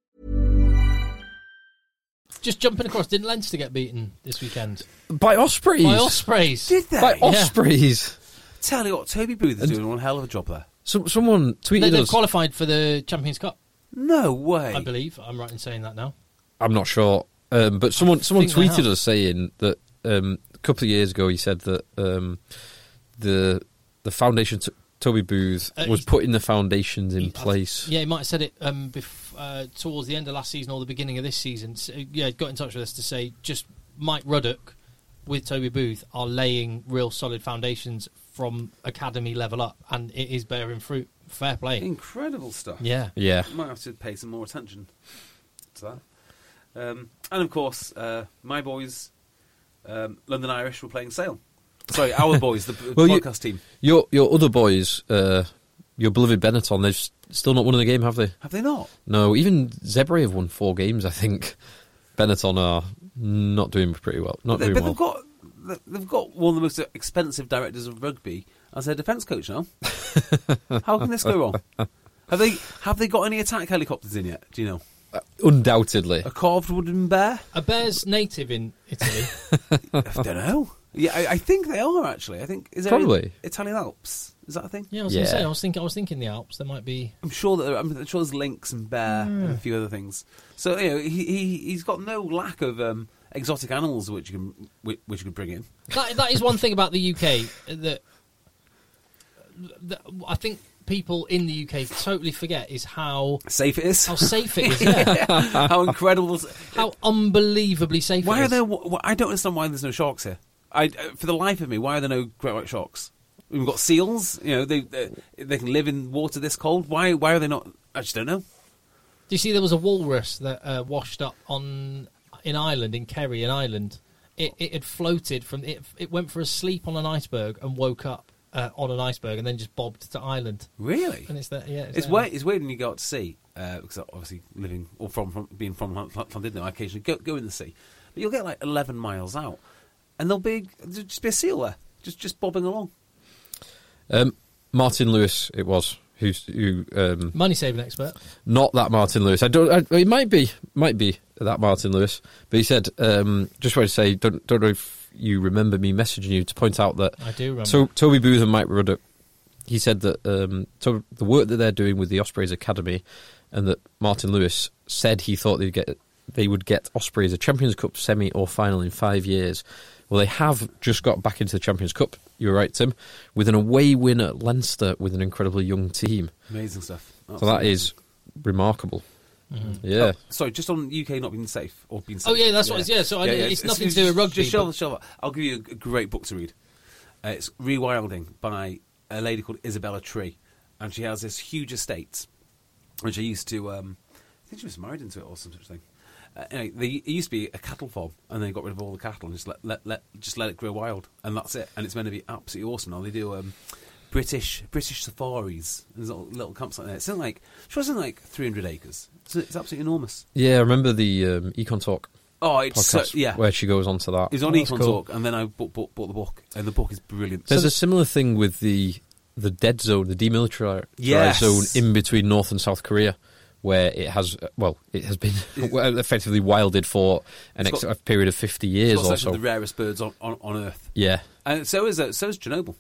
Just jumping across, didn't Leinster get beaten this weekend? By Ospreys. By Ospreys. Did they? By Ospreys. Tell you what, Toby Booth is doing one hell of a job there. So, someone tweeted They, they've us. qualified for the Champions Cup, No way. I believe. I'm right in saying that now. I'm not sure, um, but someone someone think they tweeted have. us saying that um, a couple of years ago he said that um, the the foundation t- Toby Booth Uh, was he's- putting the foundations in He- place. Yeah, he might have said it um, bef- uh, towards the end of last season or the beginning of this season. So, yeah, got in touch with us to say just Mike Ruddock with Toby Booth are laying real solid foundations from academy level up, and it is bearing fruit. Fair play. Incredible stuff. Yeah. Yeah, Might have to pay some more attention to that. Um, and of course, uh, my boys, um, London Irish, were playing Sale. Sorry, our boys, the p- Well, you- podcast team. your your other boys, uh, your beloved Benetton, they've s- still not won the game, have they? Have they not? No, even Zebre have won four games. I think Benetton are not doing pretty well. Not But, they, doing but well. they've got they've got one of the most expensive directors of rugby as their defence coach now. How can this go wrong? Have they have they got any attack helicopters in yet? Do you know? Undoubtedly. A carved wooden bear? Are bears native in Italy? I don't know. Yeah, I, I think they are actually. I think is there Probably. Italian Alps? Is that a thing? Yeah, I was Yeah. going to say. I was thinking. I was thinking the Alps. There might be. I'm sure that there, I'm sure there's lynx and bear Hmm. and a few other things. So you know, he, he he's got no lack of um, exotic animals which you can which, which you can bring in. That that is one thing about the U K that, that I think people in the U K totally forget is how Safe it is. how safe it is. Yeah. How incredible! How unbelievably safe Why it are is. there? wh- I don't understand why there's no sharks here. I, uh, for the life of me, why are there no great white sharks? We've got seals. You know, they they, they can live in water this cold. Why why are they not? I just don't know. Do you see there was a walrus that uh, washed up on in Ireland, in Kerry in Ireland? It, it had floated from it. It went for a sleep on an iceberg and woke up uh, on an iceberg and then just bobbed to Ireland. Really? And it's that. Yeah, It's there. weird. It's weird when you go out to sea uh, because obviously living or from, from being from London, I occasionally go go in the sea, but you'll get like eleven miles out, and there'll be there'll just be a seal there, just just bobbing along. Um, Martin Lewis, it was who who um, Money saving expert. not that Martin Lewis. I don't. I, it might be, might be that Martin Lewis. But he said, um, just wanted to say, don't don't know if you remember me messaging you to point out that I do remember. to, Toby Booth and Mike Ruddock. He said that um, to, the work that they're doing with the Ospreys Academy, and that Martin Lewis said he thought they'd get they would get Ospreys a Champions Cup semi or final in five years. Well, they have just got back into the Champions Cup. You were right, Tim, with an away win at Leinster with an incredibly young team. Amazing stuff. So that is remarkable. Yeah. Oh, sorry, just on U K not being safe or being safe. Oh, yeah, that's what it's- yeah, so I- it's nothing to do with rugby, Just shove, but- shove it. I'll give you a, a great book to read. Uh, it's Rewilding by a lady called Isabella Tree, and she has this huge estate, which I used to. Um, I think she was married into it or some such thing. Uh, anyway, they, it used to be a cattle farm, and they got rid of all the cattle and just let, let, let just let it grow wild, and that's it. And it's meant to be absolutely awesome. Now they do um, British British safaris. There's little, little camps like that. It's in like she was in like three hundred acres. It's, it's absolutely enormous. Yeah, I remember the um, Econ Talk Oh, it's so, podcast yeah. where she goes on to that. It's on Oh, that's Econ cool. Talk, and then I bought, bought, bought the book, and the book is brilliant. There's So- a similar thing with the the dead zone, the demilitarized Yes. zone in between North and South Korea, where it has, well, it has been effectively wilded for an It's ex- got- a period of fifty it's years got or section so. of the rarest birds on, on, on Earth, Yeah. and so is uh, so is Chernobyl.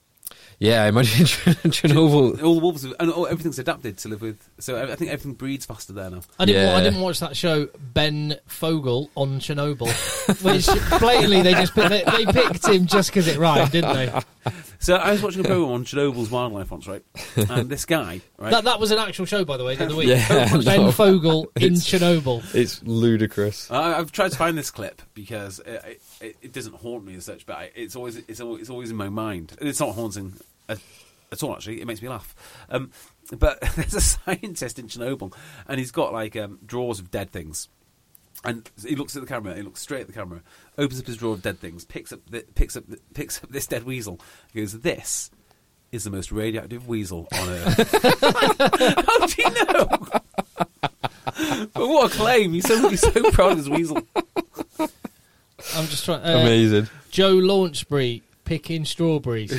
Yeah, I imagine Chernobyl. All the wolves have, and all, everything's adapted to live with. So I I think everything breeds faster there now. I didn't. wa- I Yeah. didn't watch that show Ben Fogel on Chernobyl, which blatantly they just put, they, they picked him just because it rhymed, didn't they? So I was watching a program on Chernobyl's wildlife once, right? And this guy, right? That that was an actual show, by the way, the other week. Yeah, Ben no. Fogel in It's- Chernobyl. It's ludicrous. I, I've tried to find this clip because it, it, it doesn't haunt me as such, but I, it's always it's always, it's always in my mind. It's not haunting at, at all, actually. It makes me laugh. Um, but there's a scientist in Chernobyl, and he's got like um, drawers of dead things. And he looks at the camera. He looks straight at the camera. Opens up his drawer of dead things. Picks up, the, picks up, the, picks up this dead weasel. He goes, "This is the most radioactive weasel on Earth. How do you know? But what a claim! He's so he's so proud of his weasel. I'm just trying. Uh, Amazing. Joe Launchbury picking strawberries.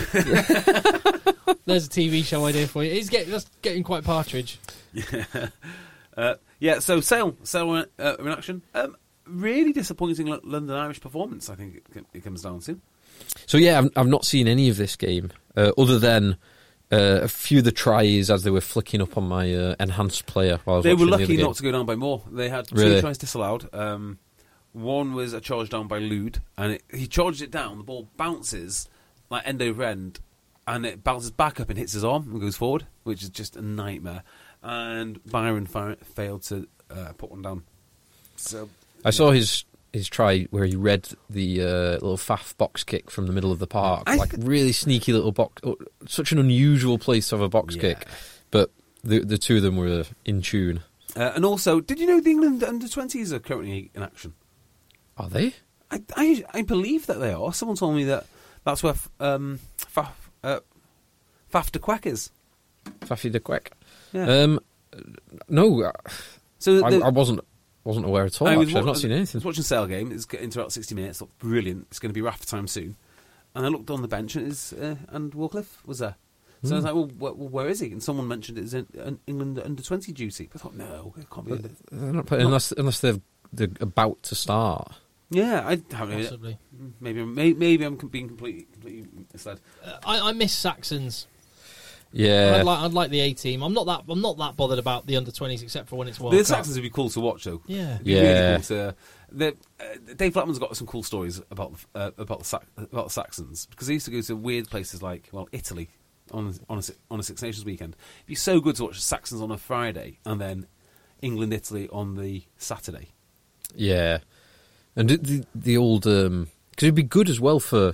There's a T V show idea for you. He's getting that's getting quite partridge. Yeah, uh, yeah. So Sale, Sale uh, in action. Um, really disappointing L- London Irish performance. I think it, it comes down to. So yeah, I've, I've not seen any of this game uh, other than uh, a few of the tries as they were flicking up on my uh, enhanced player. While I was They were watching the lucky other not to go down by more. They had two Really? tries disallowed. Um, one was a charge down by Lude, and it, he charged it down. The ball bounces like end over end, and it bounces back up and hits his arm and goes forward, which is just a nightmare. And Byron fi- failed to uh, put one down. So I saw his his try where he read the uh, little faff box kick from the middle of the park, I like th- really sneaky little box. Oh, such an unusual place to have a box Yeah. kick, but the the two of them were in tune. Uh, and also, did you know the England under twenties are currently in action? Are they? I, I, I believe that they are. Someone told me that that's where f- um, Faf, uh, Faf de Quack is. Faffy de Queck? Yeah. Um, no, uh, so I, the, I wasn't wasn't aware at all. I was Actually, I've wa- not seen I anything. was watching Sale game. It's getting to about sixty minutes. Looked brilliant. It's going to be Rafa time soon. And I looked on the bench and, it's, uh, and Warcliffe was there. So I was like, well, wh- wh- where is he? And someone mentioned it was in, in England under twenty duty. But I thought, no, it can't be. They're not putting, unless unless they're they're about to start. Yeah, I haven't heard it. Possibly. Maybe, maybe, maybe I'm being completely, completely misled. Uh, I, I miss Saxons. Yeah, I'd like I'd like the A team. I'm not that I'm not that bothered about the under twenties except for when it's World The Cup. Saxons would be cool to watch, though. Yeah. It'd be Yeah. really cool to, the, uh, Dave Flatman's got some cool stories about uh, about the Sac- about the Saxons because they used to go to weird places like well Italy on on a, on a Six Nations weekend. It'd be so good to watch the Saxons on a Friday and then England Italy on the Saturday. yeah, and the the, the old because it'd be good as well for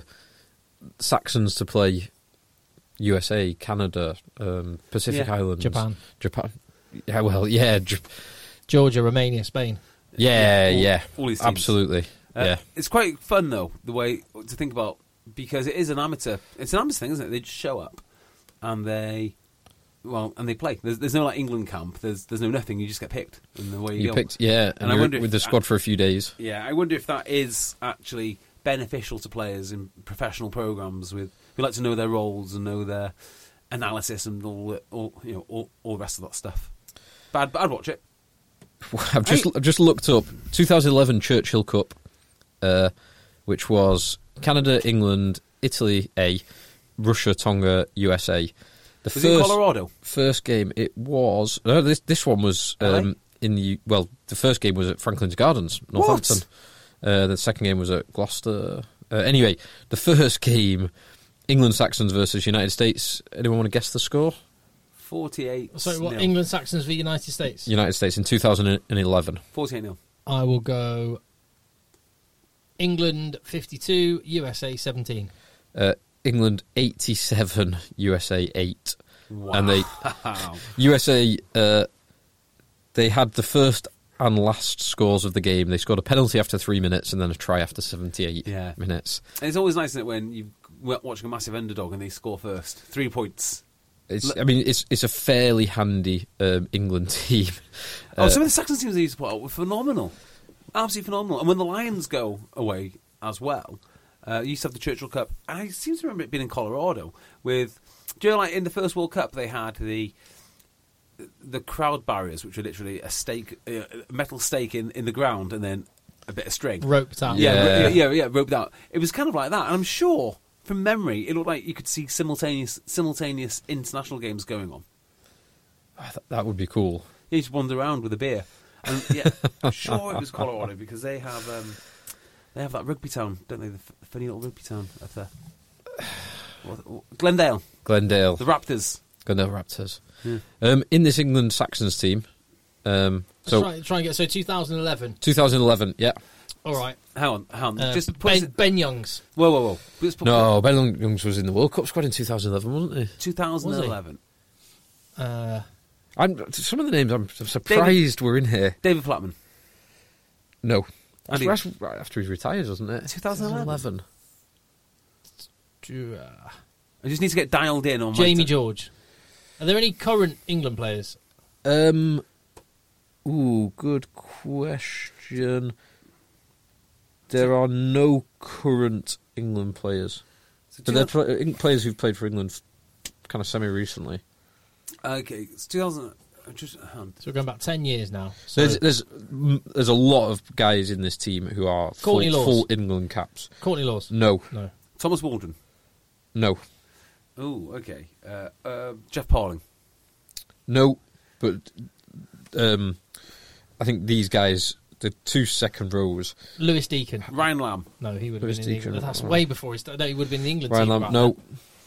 Saxons to play U S A, Canada, um, Pacific Yeah. Islands, Japan. Japan. Yeah, well, yeah, J- Georgia, Romania, Spain. yeah, all- yeah, all these teams. absolutely, Uh, yeah. It's quite fun though the way to think about because it is an amateur. It's an amateur thing, isn't it? They just show up and they. Well, and they play. There's, there's no like England camp. There's there's no nothing. You just get picked in the way you, You go. picked, yeah, and, And I you're wonder if- with the squad for a few days. Yeah, I wonder if that is actually beneficial to players in professional programs with who like to know their roles and know their analysis and all, the- all you know, all, all the rest of that stuff. But I'd, but I'd watch it. I've just I've just looked up twenty eleven Churchill Cup, uh, which was Canada, England, Italy A, Russia, Tonga, U S A. The Was it in Colorado? First game, it was. No, this this one was L A? um, in the well. The first game was at Franklin's Gardens, Northampton. Uh, the second game was at Gloucester. Uh, anyway, the first game, England Saxons versus United States. Anyone want to guess the score? forty-eight. Sorry, what? nil. England Saxons v United States. United States in two thousand eleven. forty-eight nil. I will go. England fifty-two, U S A seventeen. Uh, England eighty-seven, U S A eight. Wow. And they U S A uh, they had the first and last scores of the game. They scored a penalty after three minutes and then a try after seventy-eight Yeah. minutes. And it's always nice, isn't it, when you're watching a massive underdog and they score first. Three points. It's, I mean, it's it's a fairly handy um, England team. Oh, Uh, some of the Saxons teams they used to put out were phenomenal. Absolutely phenomenal. And when the Lions go away as well, uh, you used to have the Churchill Cup. And I seem to remember it being in Colorado with, do you know, like in the first World Cup, they had the the crowd barriers, which were literally a stake, uh, a metal stake in, in the ground and then a bit of string. Roped out. Yeah, Yeah. ro- yeah, yeah, roped out. It was kind of like that. And I'm sure, from memory, it looked like you could see simultaneous simultaneous international games going on. th- that would be cool. You just wander around with a beer. And yeah, I'm sure it was Colorado because they have um, they have that rugby town, don't they? The f- funny little rugby town at the what- what- Glendale, Glendale, the Raptors. Glendale Raptors. Yeah. Um, in this England Saxons team, um, so try, try and get so twenty eleven. twenty eleven, yeah. All right. Hang on, hang on. Uh, just put us Ben, in- Ben Youngs. whoa, whoa, whoa. Just put No, Ben Youngs was in the World Cup squad in two thousand eleven, wasn't he? twenty eleven. Uh, I'm, some of the names I'm, I'm surprised were in here. David Flatman. No, that's, Andy- that's right after he's retired, wasn't it? twenty eleven. uh, Are I just need to get dialed in on Jamie my t- George. Are there any current England players? Um, ooh, good question. There are no current England players. So But they're pl- in- players who've played for England kind of semi-recently. Okay, it's two thousand. Just, um, So we're going back ten years now. So There's, there's mm, there's a lot of guys in this team who are full, Courtney Laws. full England caps. Courtney Laws. No, No. Thomas Waldron. no, Oh, okay. Uh, uh, Jeff Parling. no. But um, I think these guys, the two second rows, Lewis Deacon. Ryan Lamb. No, he would have Lewis been in the Deacon. England. That's Oh. way before he started. No, he would have been in the England Ryan team. Lamb, back no.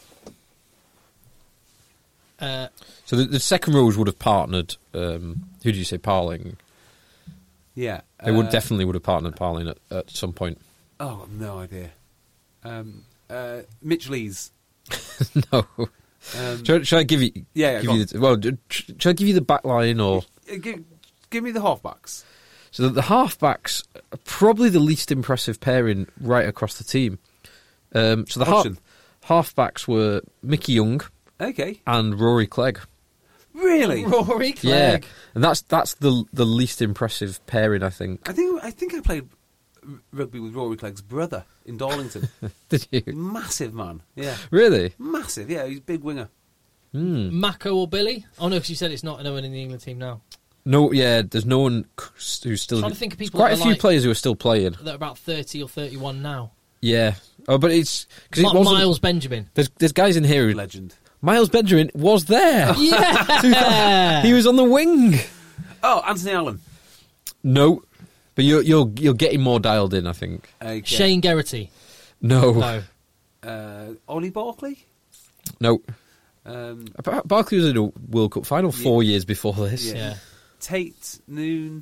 then. Uh, So the, the second rows would have partnered. Um, who did you say, Parling? Yeah. They would uh, definitely would have partnered Parling at, at some point. Oh, I've no idea. Um, uh, Mitch Lees. No. Um, Shall, shall I give you? Yeah, yeah, give go you on. the, well, d- sh- shall I give you the back line or? uh, give, give me the halfbacks. So the, the halfbacks are probably the least impressive pairing right across the team. Um, so the half, Option. halfbacks were Mickey Young Okay. and Rory Clegg. Really? Rory Clegg. Yeah, and that's that's the the least impressive pairing, I think. I think I think I played r- rugby with Rory Clegg's brother in Darlington. Did you Massive man. Yeah. really? Massive. Yeah, he's a big winger. Mm. Mako or Billy? Oh no, because you said it's not no one in the England team now. No, yeah. There's no one c- who's still. Trying to think of people Quite a that are few like- players who are still playing. They're about thirty or thirty-one now. Yeah. Oh, but it's because Mi- it wasn't. Miles Benjamin. There's there's guys in here. Who, Legend. Miles Benjamin was there. Yeah. He was on the wing. Oh, Anthony Allen. No, but you're you're you're getting more dialed in, I think. Okay. Shane Geraghty. No, No. Uh, Ollie Barkley. no. Um, Bar- Barkley was in a World Cup final four years before this. Yeah. Yeah. Tate Noon.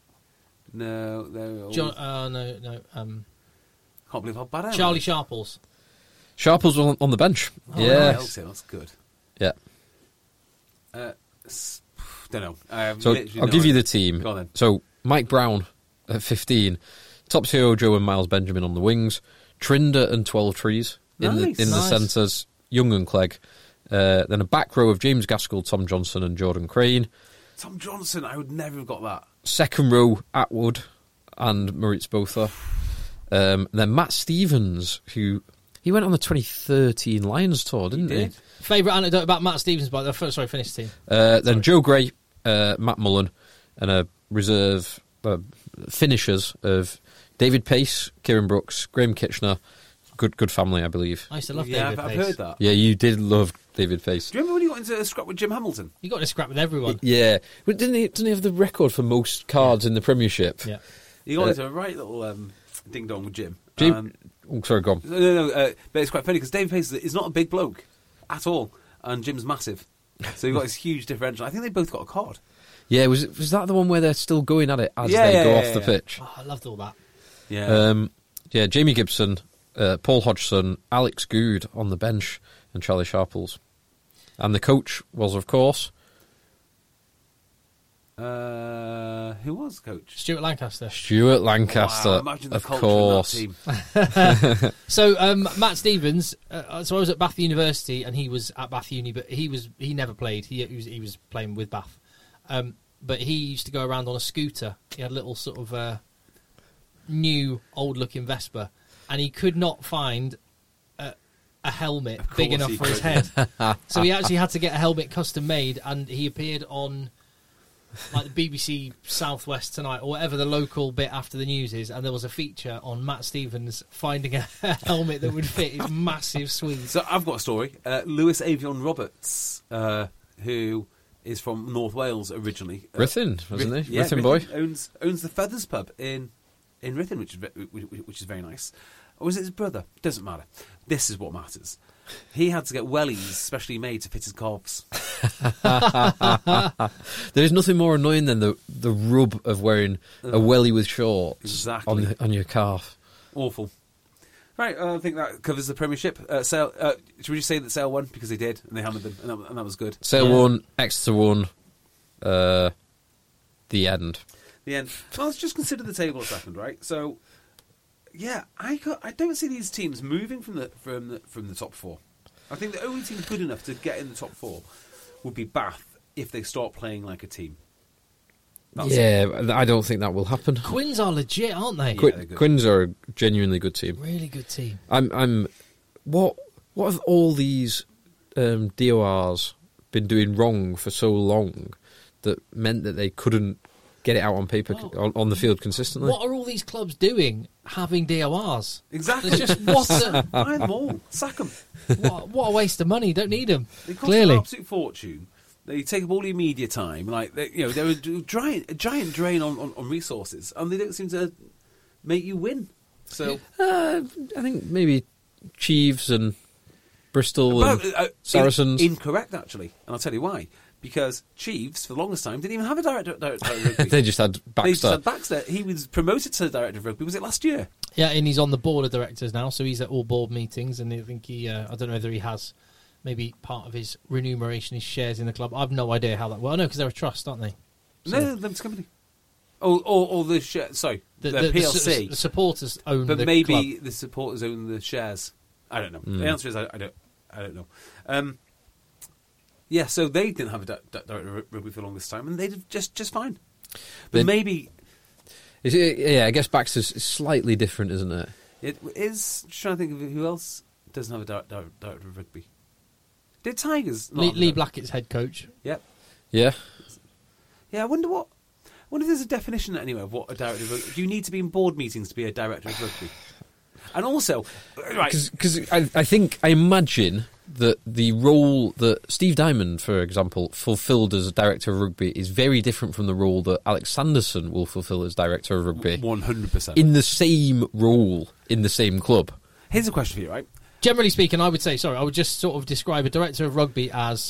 No, no. John. Uh, no. No. Um. Can't believe how bad I am. Charlie Sharples. Sharples was on, on the bench. Oh, yeah, right, okay, that's good. yeah. Uh, s- don't know. I have So literally I'll no give you idea. the team. Go on then. So Mike Brown at fifteen, Top Hero Joe and Miles Benjamin on the wings, Trinder and Twelve Trees in Nice. the in Nice. the centres, Young and Clegg. Uh, then a back row of James Gaskell, Tom Johnson, and Jordan Crane. Tom Johnson, I would never have got that. Second row, Atwood and Moritz Botha. Um, then Matt Stevens, who he went on the twenty thirteen Lions tour, didn't he? Did. Favourite anecdote about Matt Stevens? By the uh, sorry, finish the team. Uh, then Joe Gray, uh, Matt Mullen, and a reserve uh, finishers of David Pace, Kieran Brooks, Graham Kitchener. Good, good family, I believe. I used to love yeah, David I've, I've Pace. heard that. Yeah, you did love David Pace. Do you remember when he got into a scrap with Jim Hamilton? You got in a scrap with everyone. Yeah, but didn't he? Didn't he have the record for most cards in the Premiership? Yeah. He got Uh, into a right little um, ding dong with Jim. Jim, Um, oh, sorry, go on. no, no, no. Uh, but it's quite funny because David Pace is is not a big bloke at all, and Jim's massive. So you've got this huge differential. I think they both got a card. Yeah, was was that the one where they're still going at it as Yeah, they yeah, go yeah, off the yeah. pitch? Oh, I loved all that. Yeah. Um, yeah, Jamie Gibson, uh, Paul Hodgson, Alex Good on the bench, and Charlie Sharples. And the coach was, of course, Uh, who was coach? Stuart Lancaster. Stuart Lancaster, Wow, imagine the of culture course. in that team. So um, Matt Stevens. Uh, so I was at Bath University, and he was at Bath Uni, but he was he never played. He, he was he was playing with Bath, um, but he used to go around on a scooter. He had a little sort of uh, new old looking Vespa, and he could not find a, a helmet Of big course enough he for his could. head. So he actually had to get a helmet custom made, and he appeared on like the B B C Southwest Tonight or whatever the local bit after the news is, and there was a feature on Matt Stevens finding a helmet that would fit his massive Swede. So I've got a story. Uh, Lewis Avion Roberts, uh, who is from North Wales originally. Uh, Ruthin, wasn't Rith- he? yeah, Ruthin boy. owns owns the Feathers pub in in Ruthin, which is ve- which, which is very nice. Or was it his brother? Doesn't matter. This is what matters. He had to get wellies specially made to fit his calves. There is nothing more annoying than the the rub of wearing a welly with shorts Exactly. on the, on your calf. Awful. Right, uh, I think that covers the Premiership. Uh, Sale, uh, should we just say that Sale won because they did and they hammered them, and that, and that was good. Sale Yeah. won, Exeter won. Uh, the end. The end. Well, let's just consider the table a second, right? So, yeah, I got, I don't see these teams moving from the from the from the top four. I think the only team good enough to get in the top four would be Bath if they start playing like a team. That's yeah, it. I don't think that will happen. Quins are legit, aren't they? Qu- Yeah, Quins are a genuinely good team. Really good team. I'm. I'm. What? What have all these um, D O Rs been doing wrong for so long that meant that they couldn't get it out on paper Well, on, on the field consistently? What are all these clubs doing having D O Rs? Exactly. There's just what a, Buy them all. Sack them. what, what a waste of money. Don't need them. They cost Clearly. an absolute fortune. They take up all your media time. Like they, you know, they're a giant, a giant drain on, on, on resources, and they don't seem to make you win. So Uh, I think maybe Chiefs and Bristol and Well, uh, Saracens. in- incorrect, actually, and I'll tell you why. Because Chiefs, for the longest time, didn't even have a director, director of rugby. they just had They just Baxter. had Baxter. He was promoted to the director of rugby. Was it last year? Yeah, and he's on the board of directors now, so he's at all board meetings, and I think he, uh, I don't know whether he has maybe part of his remuneration, his shares in the club. I've no idea how that. Well, I know because they're a trust, aren't they? No, no, limited company. Oh, or, or the share, sorry, the, The, the, P L the, C. su- the supporters own but the maybe club. the supporters own the shares. I don't know. Mm. The answer is I, I don't. I don't know. Um, yeah, so they didn't have a di- di- director of rugby for the longest time, and they did just just fine. But They- maybe Is it, yeah, I guess Baxter's slightly different, isn't it? it is. Just trying to think of who else doesn't have a di- di- director of rugby. Did Tigers? not Lee, have a Lee di- Blackett's head coach. Yep. Yeah. Yeah, I wonder what. I wonder if there's a definition anyway of what a director of rugby. Do you need to be in board meetings to be a director of rugby? And also, right, Because I, I think, I imagine that the role that Steve Diamond, for example, fulfilled as a director of rugby is very different from the role that Alex Sanderson will fulfill as director of rugby one hundred percent. in the same role in the same club. Here's a question for you, right? Generally speaking, I would say, sorry, I would just sort of describe a director of rugby as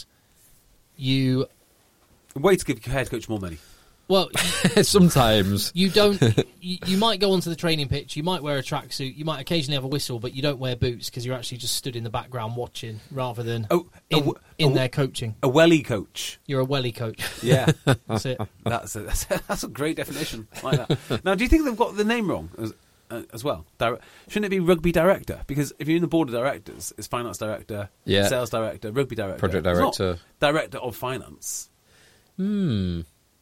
you, A way to give your head coach more money. well, Sometimes. you don't, you, you might go onto the training pitch, you might wear a tracksuit, you might occasionally have a whistle, but you don't wear boots because you're actually just stood in the background watching rather than Oh, a in, w- in a there w- coaching. A welly coach. You're a welly coach. Yeah, That's it. that's a, that's a, that's a great definition. I like that. Now, do you think they've got the name wrong as, uh, as well? Dire- Shouldn't it be rugby director? Because if you're in the board of directors, it's finance director, Yeah. sales director, rugby director, Project It's not director. director of finance. Hmm.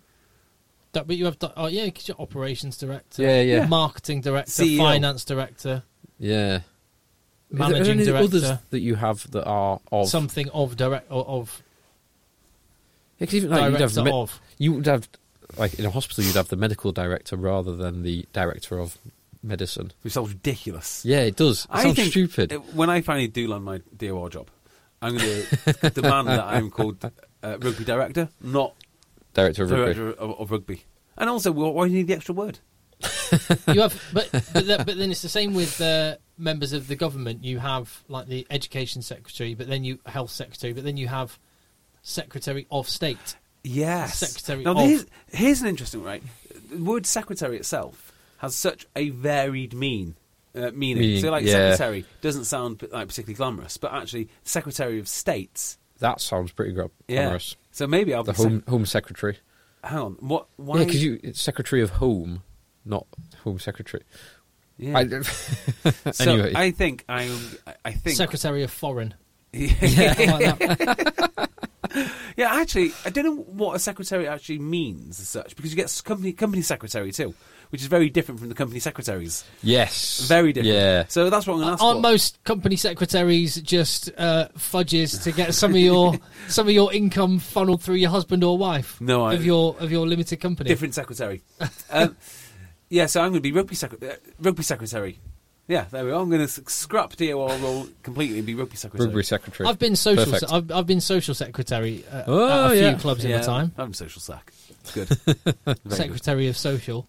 That, but you have, di- oh yeah, because you're operations director, Yeah, yeah. marketing director, C E O. finance director, Yeah. managing Are there any director, others that you have that are of... something of direct or of Yeah, 'cause even, like, you'd have director the me- of. You would have, like, in a hospital, you'd have the medical director rather than the director of medicine. Which sounds ridiculous. Yeah, it does. It I sounds think stupid. uh, when I finally do land my D O R job, I'm going to demand that I'm called uh, rugby director, not Director of rugby. director of, of rugby. And also, wh- why do you need the extra word? You have, but but, that, but then it's the same with uh, members of the government. You have like the education secretary, but then you health secretary, but then you have secretary of state. Yes. Secretary Now, of- here's, here's an interesting, right? The word secretary itself has such a varied mean, uh, meaning. Meaning, So, like, yeah. secretary doesn't sound like particularly glamorous, but actually, secretary of state. That sounds pretty gra- Yeah. glamorous. So maybe I'll The be. home Home Secretary. Sec- hang on. What? Why? Yeah, because you it's Secretary of Home, not Home Secretary. Yeah. I, So anyway, I think I'm. I- I think. Secretary of foreign. yeah. Like that. Yeah, actually, I don't know what a secretary actually means as such, because you get company company secretary too, which is very different from the company secretaries. yes, Very different. Yeah, So that's what I'm going to ask Aren't for. most company secretaries just uh, fudges to get some of your some of your income funneled through your husband or wife? No, I- of your of your limited company. Different secretary. um, yeah, so I'm going to be rugby, sec- uh, rugby secretary. Yeah, there we go. I'm going to scrap D O R role completely and be rugby secretary. Rugby Secretary. I've been social. Perfect. Se- I've, I've been social secretary uh, Oh, at a few yeah. clubs in yeah, my time. I'm social sack. Good. Very good. Secretary of social.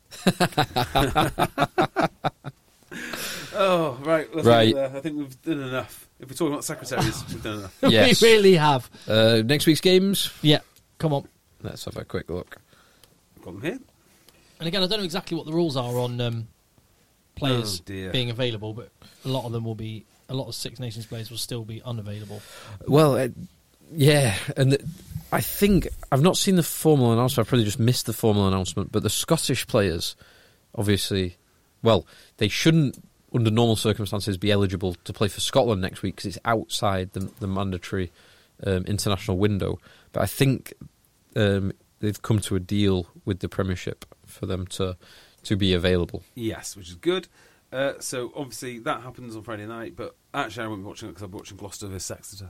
Oh, right. Let's Right. leave it there. I think we've done enough. If we're talking about secretaries, we've done enough. Yes. We really have. Uh, next week's games. Yeah. Come on. Let's have a quick look. Got them here. And again, I don't know exactly what the rules are on um, players Oh, dear. being available, but a lot of them will be. A lot of Six Nations players will still be unavailable. Well, uh, yeah, and the, I think I've not seen the formal announcement. I've probably just missed the formal announcement. But the Scottish players, obviously, well, they shouldn't under normal circumstances, be eligible to play for Scotland next week because it's outside the, the mandatory um, international window. But I think um, they've come to a deal with the Premiership for them to to be available. Yes, which is good. Uh, so obviously that happens on Friday night, but actually I won't be watching it because I'm watching Gloucester versus Exeter.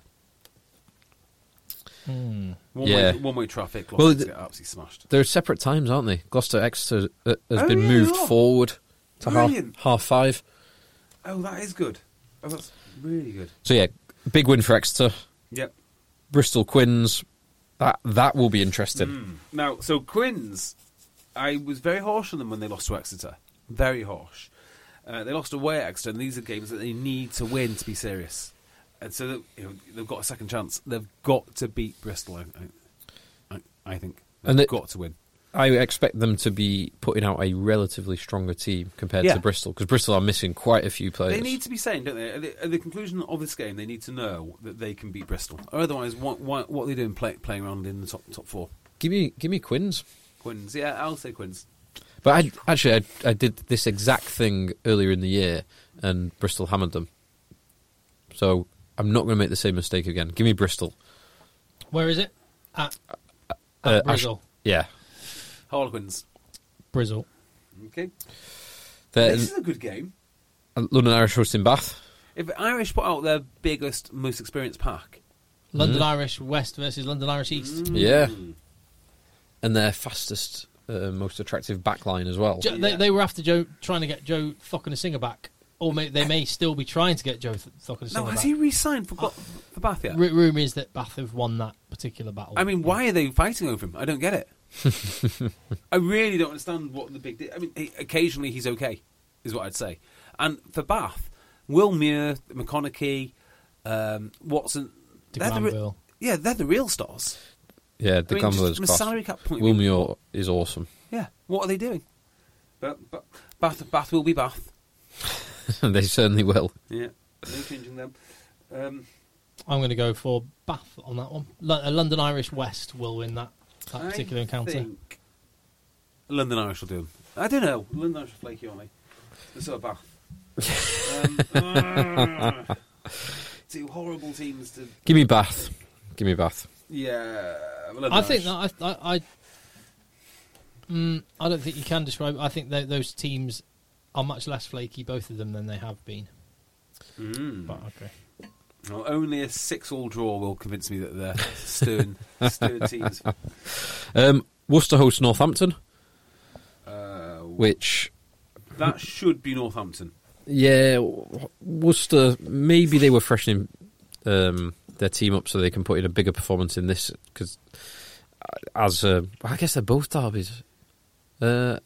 Hmm. One Yeah. way, one way traffic. Well, Gloucester th- get absolutely smashed. They're separate times, aren't they? Gloucester Exeter uh, has Oh, been yeah, moved they are. forward to half, Brilliant. half five. Oh, that is good. Oh, that's really good. So yeah, big win for Exeter. Yep. Bristol Quins. That that will be interesting. Mm. Now, so Quins, I was very harsh on them when they lost to Exeter. Very harsh. Uh, they lost away at Exeter, and these are games that they need to win to be serious. And so that, you know, they've got a second chance. They've got to beat Bristol. I, I, I think they've And they- got to win. I expect them to be putting out a relatively stronger team compared Yeah. to Bristol, because Bristol are missing quite a few players. They need to be saying, don't they? At the, at the conclusion of this game, they need to know that they can beat Bristol. Or otherwise, what, what, what are they doing play, playing around in the top top four? give me give me Quins. Quins, yeah, I'll say Quins. But I, actually, I, I did this exact thing earlier in the year, and Bristol hammered them. So I'm not going to make the same mistake again. Give me Bristol. Where is it? At, at Uh, Bristol. Ash- yeah. Harlequins. Bristol. Okay. They're This is a good game. London Irish hosting Bath. If Irish put out their biggest, most experienced pack, London Irish West versus London Irish East. Yeah. And their fastest, uh, most attractive backline as well. Jo- they, they were after Joe, trying to get Joe Thokinasinger back. Or may, they may still be trying to get Joe Th- Thokinasinger no, back. has he re-signed for, Ba- for Bath yet? R- rumour is that Bath have won that particular battle. I mean, why are they fighting over him? I don't get it. I really don't understand what the big deal. I mean, he, occasionally he's okay, is what I'd say. And for Bath, Will Muir, McConaughey, um, Watson, De they're the re- Granville. yeah, they're the real stars. Yeah, the I mean, Gambler's just from a class. salary cap point of view. Will Muir is awesome. Yeah, what are they doing? But, but Bath, Bath will be Bath. They certainly will. Yeah, no changing them. Um, I'm going to go for Bath on that one. L- uh, London Irish West will win that, that I particular encounter. think London Irish will do them. I don't know. London Irish are flaky, aren't they? So are Bath. um, uh, two horrible teams to. Give me Bath. Give me Bath. Yeah, London I think Irish. that I I, I, mm, I don't think you can describe. I think that those teams are much less flaky, both of them, than they have been. Mm. But okay. Well, only a six-all draw will convince me that they're stern, stern teams. Um, Worcester hosts Northampton, Uh, which, that should be Northampton. yeah, Worcester, maybe they were freshening um, their team up so they can put in a bigger performance in this, because as, uh, I guess they're both derbies. Uh,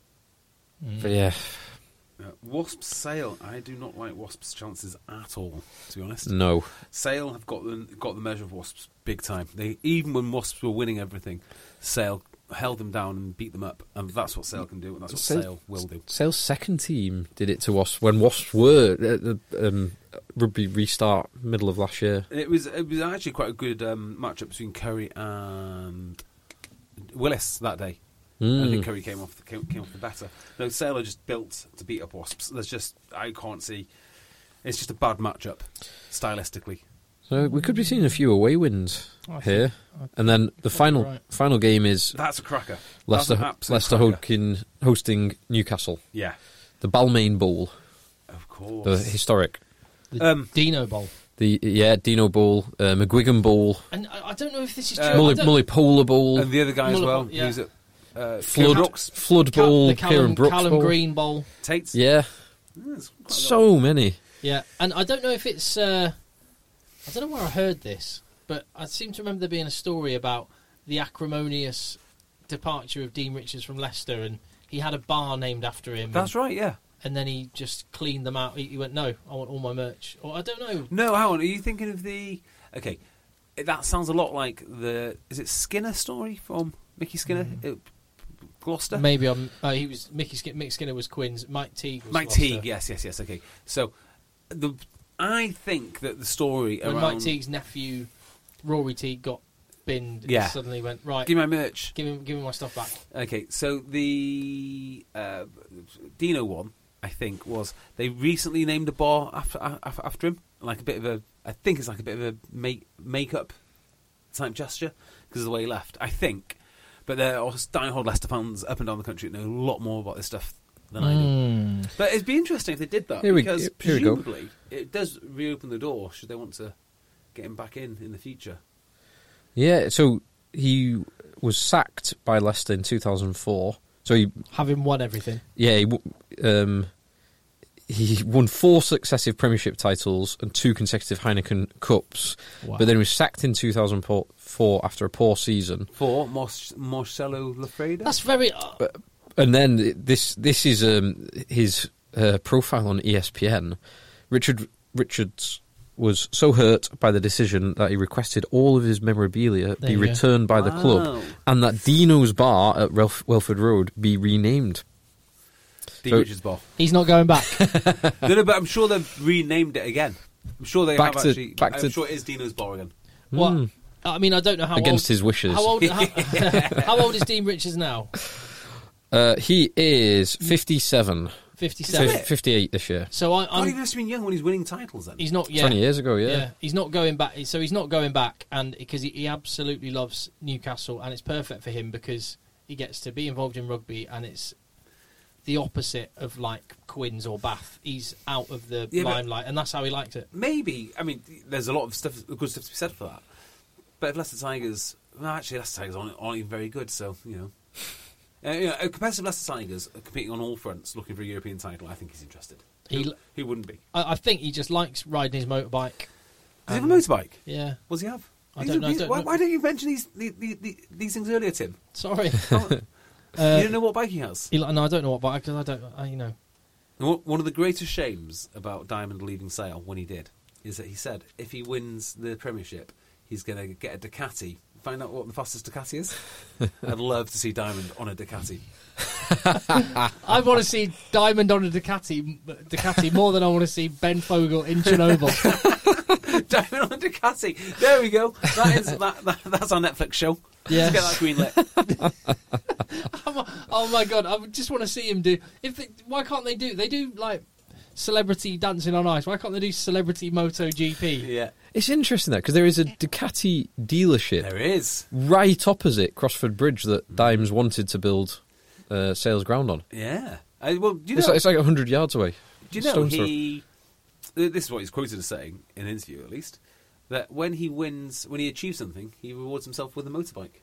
But yeah, Uh, Wasps Sale. I do not like Wasps' chances at all, to be honest. no. Sale have got the got the measure of Wasps big time. They even when Wasps were winning everything, Sale held them down and beat them up, and that's what Sale can do, and that's what Sale- Sale will do. Sale's second team did it to Wasps when Wasps were at the um, rugby restart middle of last year. It was it was actually quite a good um, matchup between Curry and Willis that day. I Mm. think Curry came off the, came, came off the better. No, Sale are just built to beat up Wasps. There's just I can't see. It's just a bad matchup stylistically. So we could be seeing a few away wins I here, think- and then the final right. final game is That's a cracker. Leicester That's an absolute Leicester cracker. hosting, hosting Newcastle, Yeah, the Balmain Bowl, of course. the historic, The Um, Dino Bowl. the yeah Dino Bowl, uh, McGuigan Bowl, And I, I don't know if this is true. Uh, I Mully, don't- Mullipola Bowl, and the other guy as Muller- well. yeah. Who's it? Uh, Flood Brooks. Flood Cal- Bowl, the Kieran Callum, Brooks Callum Bowl. Green Bowl. Tate's. Yeah, There's quite a lot. so many. Yeah, and I don't know if it's. Uh, I don't know where I heard this, but I seem to remember there being a story about the acrimonious departure of Dean Richards from Leicester, and he had a bar named after him. That's and, right. Yeah. And then he just cleaned them out. He, he went, "No, I want all my merch." Or I don't know. No, hang on. Are you thinking of the? Okay, that sounds a lot like the. Is it Skinner story from Mickey Skinner? Mm. Uh, Gloucester. Maybe I'm. Uh, he was Mickey Skin, Mick Skinner was Quins. Mike Teague was Mike Gloucester. Teague. Yes, yes, yes. Okay. So, the I think that the story When around. Mike Teague's nephew, Rory Teague, got binned, Yeah. he suddenly went, right, Give me my merch. give me, give me my stuff back. Okay, so the uh, Dino one, I think, was they recently named a bar after after, after him, like a bit of a, I think it's like a bit of a make makeup type gesture because of the way he left. I think, but there are diehard Leicester fans up and down the country that know a lot more about this stuff than I do. Mm. But it'd be interesting if they did that Here we- because here we go. presumably it does reopen the door should they want to get him back in in the future. Yeah, so he was sacked by Leicester in two thousand four. So he, Having won everything. yeah, he, w- um, he won four successive Premiership titles and two consecutive Heineken Cups. Wow. But then he was sacked in two thousand four after a poor season. For Mos- Marcelo Lafreda. That's very... Uh, And then this this is um, his uh, profile on E S P N. Richard Richards was so hurt by the decision that he requested all of his memorabilia There be you go. returned by the Wow. club and that Dino's Bar at Relf- Welford Road be renamed. Dean so- Richards bar. he's not going back. no, no, but I'm sure they've renamed it again. I'm sure they Back have to- actually. back I'm to- sure it is Dino's bar again. What? Mm. I mean, I don't know how Against old, his wishes. How old, how, how old is Dean Richards now? Uh, he is fifty-seven. So fifty-seven. fifty-eight this year. So I, God, he I'm. must have been young when he's winning titles then. He's not. Yeah, twenty years ago, yeah. Yeah, he's not going back. So he's not going back, and because he, he absolutely loves Newcastle, and it's perfect for him because he gets to be involved in rugby, and it's the opposite of like Quins or Bath. He's out of the Yeah, but- limelight, and that's how he liked it. Maybe. I mean, there's a lot of stuff, good stuff to be said for that. But if Leicester Tigers, well, actually, Leicester Tigers aren't, aren't even very good. So you know, uh, you know, a competitive Leicester Tigers are competing on all fronts, looking for a European title. I think he's interested. He- Who, who wouldn't be? I, I think he just likes riding his motorbike. Does he have a motorbike? Yeah, What does he have? I These don't are- know, I these- don't why, know. why don't you mention these these, these, these things earlier, Tim? sorry. you uh, don't know what bike he has. he, no, I don't know what bike because I don't. I, you know. And what- One of the greatest shames about Diamond leaving Sale when he did is that he said if he wins the Premiership, he's going to get a Ducati. Find out what the fastest Ducati is. I'd love to see Diamond on a Ducati. I want to see Diamond on a Ducati, Ducati more than I want to see Ben Fogle in Chernobyl. Diamond on a Ducati. There we go. That is that, that, that's our Netflix show. Yes. Let's get that greenlit. Oh my god! I just want to see him do. If they, why can't they do? They do like celebrity dancing on ice. Why can't they do celebrity MotoGP? Yeah, It's interesting that because there is a Ducati dealership there is. right opposite Crossford Bridge that Dimes wanted to build uh, Sales Ground on. Yeah. Uh, well, do you It's know? like, it's like one hundred yards away. do you know Stone's throw. he? This is what he's quoted as saying in an interview, at least. That when he wins, when he achieves something, he rewards himself with a motorbike.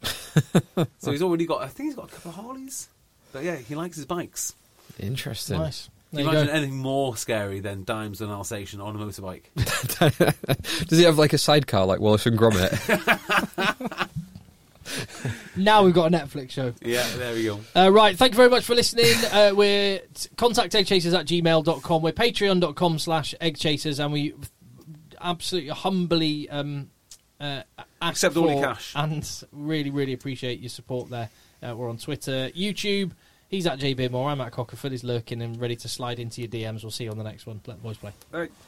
So he's already got. I think he's got a couple of Harleys. But yeah, he likes his bikes. Interesting. Nice. There Can you you imagine go. anything more scary than Dimes and Alsatian on a motorbike? Does he have like a sidecar like Wallace and Gromit? Now we've got a Netflix show. Yeah, there we go. Uh, right, thank you very much for listening. Uh, we're t- contact eggchasers at gmail dot com. We're patreon.com slash eggchasers, and we absolutely humbly um, uh, ask Accept all your for cash. and really, really appreciate your support there. Uh, we're on Twitter, YouTube. He's at J Beermore. I'm at Cockerford. He's lurking and ready to slide into your D Ms. We'll see you on the next one. Let the boys play. All right.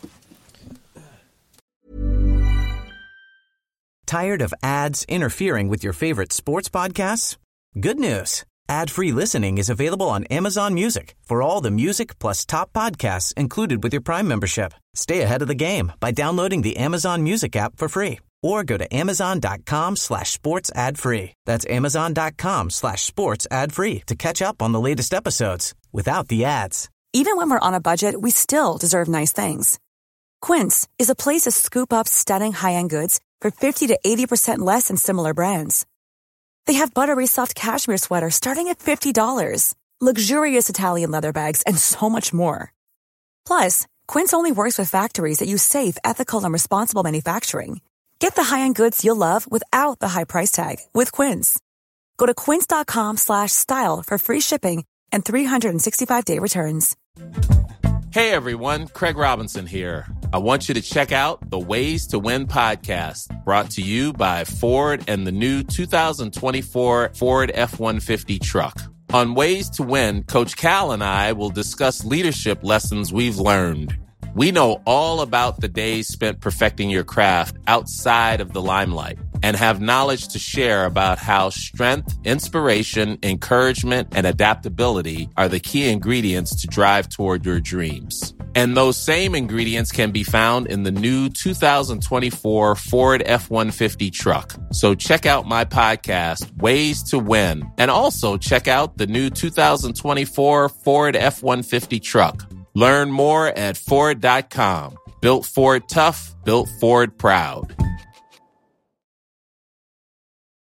Tired of ads interfering with your favorite sports podcasts? Good news. Ad-free listening is available on Amazon Music for all the music plus top podcasts included with your Prime membership. Stay ahead of the game by downloading the Amazon Music app for free or go to amazon.com slash sports ad free. That's amazon.com slash sports ad free to catch up on the latest episodes without the ads. Even when we're on a budget, we still deserve nice things. Quince is a place to scoop up stunning high-end goods for fifty to eighty percent less than similar brands. They have buttery soft cashmere sweaters starting at fifty dollars, luxurious Italian leather bags, and so much more. Plus, Quince only works with factories that use safe, ethical, and responsible manufacturing. Get the high-end goods you'll love without the high price tag with Quince. Go to quince.com slash style for free shipping and three sixty-five day returns. Hey everyone, Craig Robinson here. I want you to check out the Ways to Win podcast, brought to you by Ford and the new two thousand twenty-four Ford F one fifty truck. On Ways to Win, Coach Cal and I will discuss leadership lessons we've learned. We know all about the days spent perfecting your craft outside of the limelight. and have knowledge to share about how strength, inspiration, encouragement, and adaptability are the key ingredients to drive toward your dreams. And those same ingredients can be found in the new two thousand twenty-four Ford F one fifty truck. So check out my podcast, Ways to Win, and also check out the new two thousand twenty-four Ford F one fifty truck. Learn more at Ford dot com. Built Ford tough, built Ford proud.